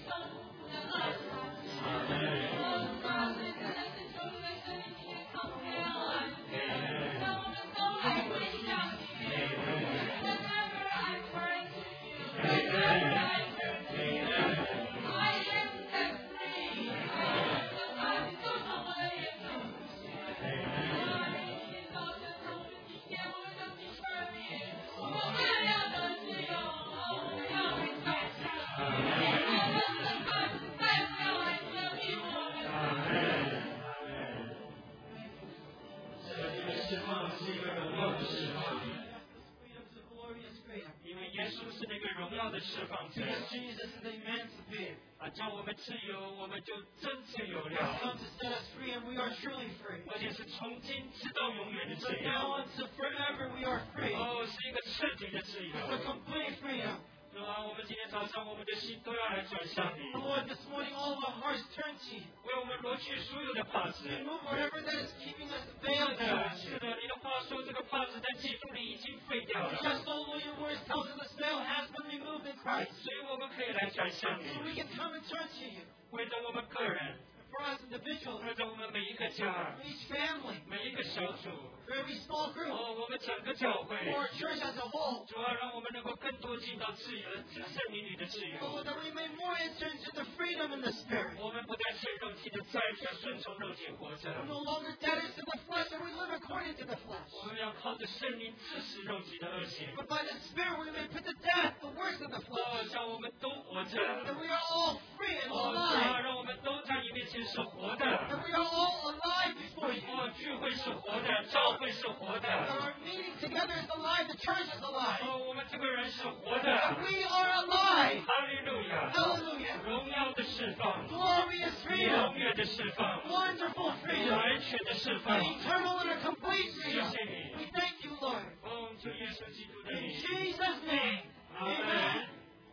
Jesus is the emancipator. 叫我们自由，我们就真自由 He has 了。 come to set us free, and we are truly free. 而且是从今直到永远的自 From 由。 now on to forever, we are free. 哦，是一个彻底的自由。 It's a complete freedom. 是吧？我们今天早上，我们的心都要来转向你， Lord, this morning all of our hearts turn to you. 为我们挪去所有的帕子。 Remove whatever that is keeping us 是 bound 的， to 是的，你的话说这个帕子在基督里已经废掉了， Yes, oh Lord, your words tell us the veil has been removed in Christ. 所以我们可以来转向你， So we can come and turn to you. 为着我们个人， For us individually, 为着我们每一个家， for each family, 每一个小组， for every small group, 哦，我们整个教会， for our church as a whole. 主要让我们能够更多进到自由、圣灵里的自 Oh 由。 Lord, that we may more enter into the freedom in the Spirit. 我们不再是肉体的债，要顺从肉体活着。 We're no longer debtors to the flesh, and we live according to the flesh. 我们要靠着圣灵致死肉体的恶行。 But by the Spirit we may put to death the works of the 哦， flesh. 让我们都活着。 That we are all free and 哦， alive. 让我们都在你面前是活的。 That we are all alive before you. 哦，聚会是活的，教会是活 That 的。 our meeting together is alive, the church is alive. 哦，我们这个人是活的。 That we are alive. 哈利路亚！ Hallelujah. 荣耀的释放， Glorious 永 freedom. 远的释放， Wonderful freedom. 完全的释放。 Eternal and a complete 谢 freedom. 谢你， We thank you, Lord. 奉主耶稣基督的 In 名。 Jesus' name. 阿 Amen. 门。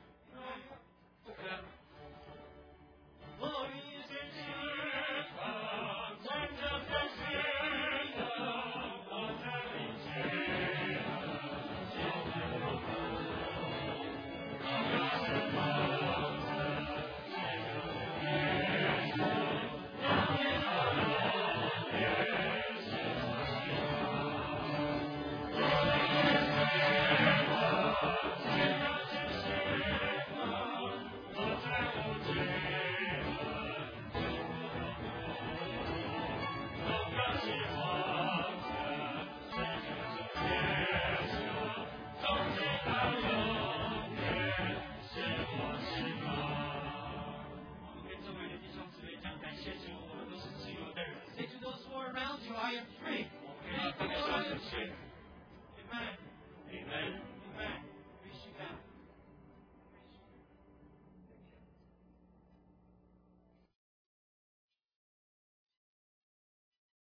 Glorious Say to those who are around you, I am free. 我们要更上的去。